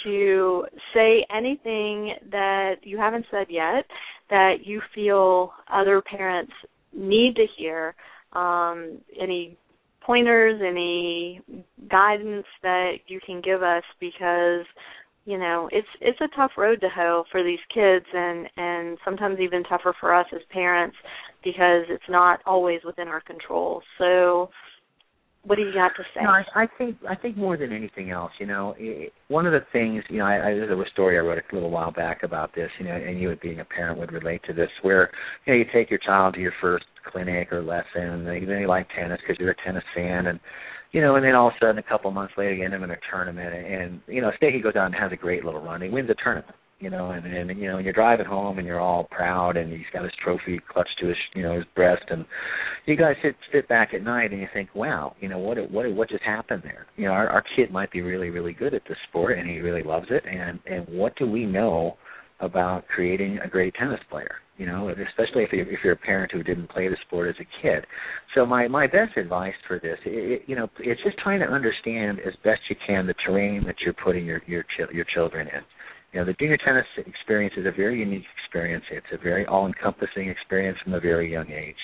to say anything that you haven't said yet that you feel other parents need to hear, um, any pointers, any guidance that you can give us, because you know, it's it's a tough road to hoe for these kids, and, and sometimes even tougher for us as parents because it's not always within our control. So what do you got to say? No, I, I think I think more than anything else, you know, it, one of the things, you know, I, I, there's a story I wrote a little while back about this, you know, and you being a parent would relate to this, where, you know, you take your child to your first clinic or lesson, and they, they like tennis because you're a tennis fan, and you know, and then all of a sudden, a couple months later, you end up in a tournament, and, and you know, say he goes out and has a great little run, he wins a tournament, you know, and, and you know, and you're driving home, and you're all proud, and he's got his trophy clutched to his, you know, his breast, and you guys sit sit back at night, and you think, wow, you know, what what what just happened there? You know, our, our kid might be really really good at this sport, and he really loves it, and and what do we know about creating a great tennis player? You know, especially if you're, if you're a parent who didn't play the sport as a kid. So my, my best advice for this, it, you know, it's just trying to understand as best you can the terrain that you're putting your your, ch- your children in. You know, the junior tennis experience is a very unique experience. It's a very all-encompassing experience from a very young age.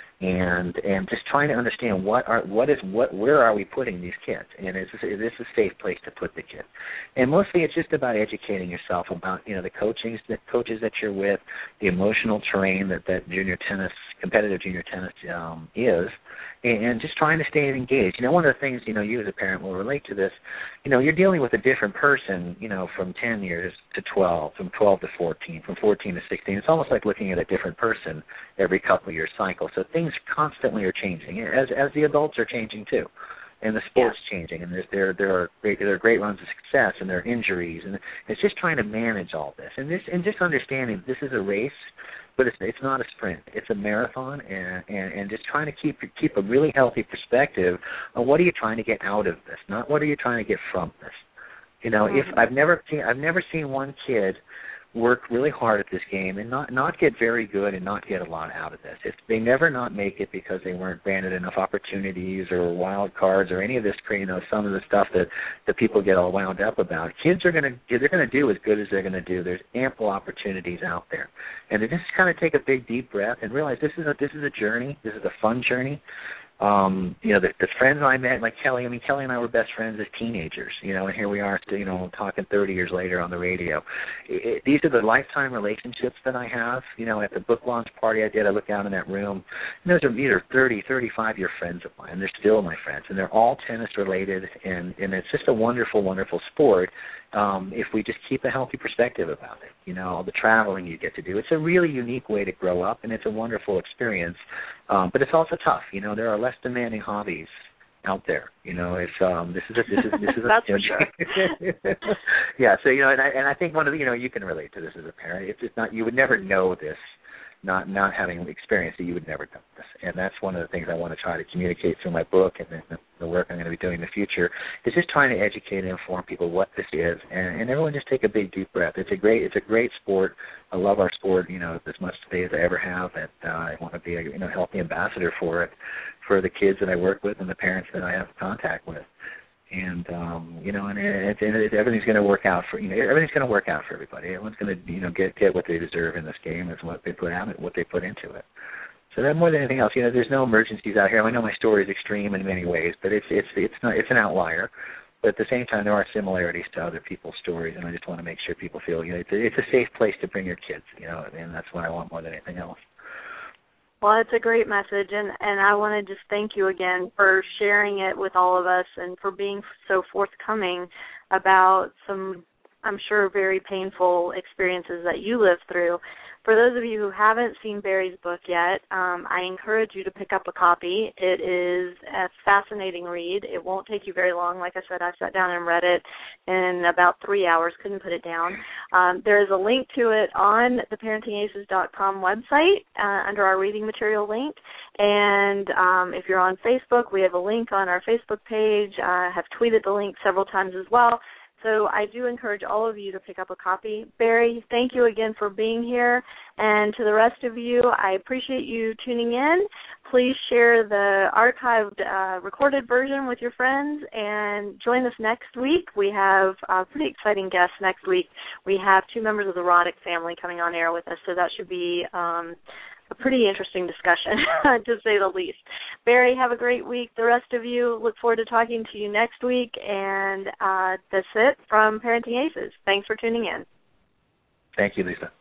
And and just trying to understand what are what is what where are we putting these kids, and is this, is this a safe place to put the kid? And mostly it's just about educating yourself about, you know, the coachings the coaches that you're with, the emotional terrain that that junior tennis competitive junior tennis um, is, and just trying to stay engaged. You know, one of the things, you know, you as a parent will relate to this. You know, you're dealing with a different person, you know, from ten years to twelve, from twelve to fourteen, from fourteen to sixteen. It's almost like looking at a different person every couple of year cycle. So things constantly are changing, as as the adults are changing too, and the sport's yeah. changing, and there's there there are great there are great runs of success, and there are injuries, and it's just trying to manage all this, and this and just understanding this is a race, but it's it's not a sprint, it's a marathon, and, and and just trying to keep keep a really healthy perspective on what are you trying to get out of this, not what are you trying to get from this. You know, mm-hmm. if I've never seen I've never seen one kid work really hard at this game and not, not get very good and not get a lot out of this. If they never not make it because they weren't granted enough opportunities or wild cards or any of this, you know, some of the stuff that, that people get all wound up about. Kids are going to they're going to do as good as they're going to do. There's ample opportunities out there, and they just kind of take a big deep breath and realize this is a this is a journey. This is a fun journey. Um, you know, the, the friends I met, like Kelly, I mean, Kelly and I were best friends as teenagers, you know, and here we are, still, you know, talking thirty years later on the radio. It, it, these are the lifetime relationships that I have. You know, at the book launch party I did, I looked down in that room, and those are either thirty, thirty-five-year friends of mine, and they're still my friends, and they're all tennis-related, and, and it's just a wonderful, wonderful sport um, if we just keep a healthy perspective about it. You know, all the traveling you get to do. It's a really unique way to grow up, and it's a wonderful experience. Um, but it's also tough. You know, there are less demanding hobbies out there. You know, it's um, this is a, this is this is a, that's for sure. Yeah. So you know, and I and I think one of the, you know, you can relate to this as a parent. It's just not, you would never know this not not having experienced it, you would never know this. And that's one of the things I want to try to communicate through my book and the, the work I'm going to be doing in the future, is just trying to educate and inform people what this is. And, and everyone just take a big, deep breath. It's a great it's a great sport. I love our sport, you know, as much today as I ever have, and uh, I want to be a you know, healthy ambassador for it, for the kids that I work with and the parents that I have contact with. And um, you know, and, it, and it, everything's going to work out for you know everything's going to work out for everybody. Everyone's going to you know get get what they deserve in this game. Is what they put out, what they put into it. So that more than anything else, you know, there's no emergencies out here. I know my story is extreme in many ways, but it's it's it's not it's an outlier. But at the same time, there are similarities to other people's stories, and I just want to make sure people feel you know it's a, it's a safe place to bring your kids. You know, and that's what I want more than anything else. Well, it's a great message, and, and I want to just thank you again for sharing it with all of us and for being so forthcoming about some, I'm sure, very painful experiences that you lived through. For those of you who haven't seen Barry's book yet, um, I encourage you to pick up a copy. It is a fascinating read. It won't take you very long. Like I said, I sat down and read it in about three hours, couldn't put it down. Um, there is a link to it on the parenting aces dot com website uh, under our reading material link. And um, if you're on Facebook, we have a link on our Facebook page. I have tweeted the link several times as well. So I do encourage all of you to pick up a copy. Barry, thank you again for being here. And to the rest of you, I appreciate you tuning in. Please share the archived uh, recorded version with your friends and join us next week. We have a pretty exciting guests next week. We have two members of the Roddick family coming on air with us, so that should be um, a pretty interesting discussion, to say the least. Barry, have a great week. The rest of you, look forward to talking to you next week. And uh, that's it from Parenting Aces. Thanks for tuning in. Thank you, Lisa.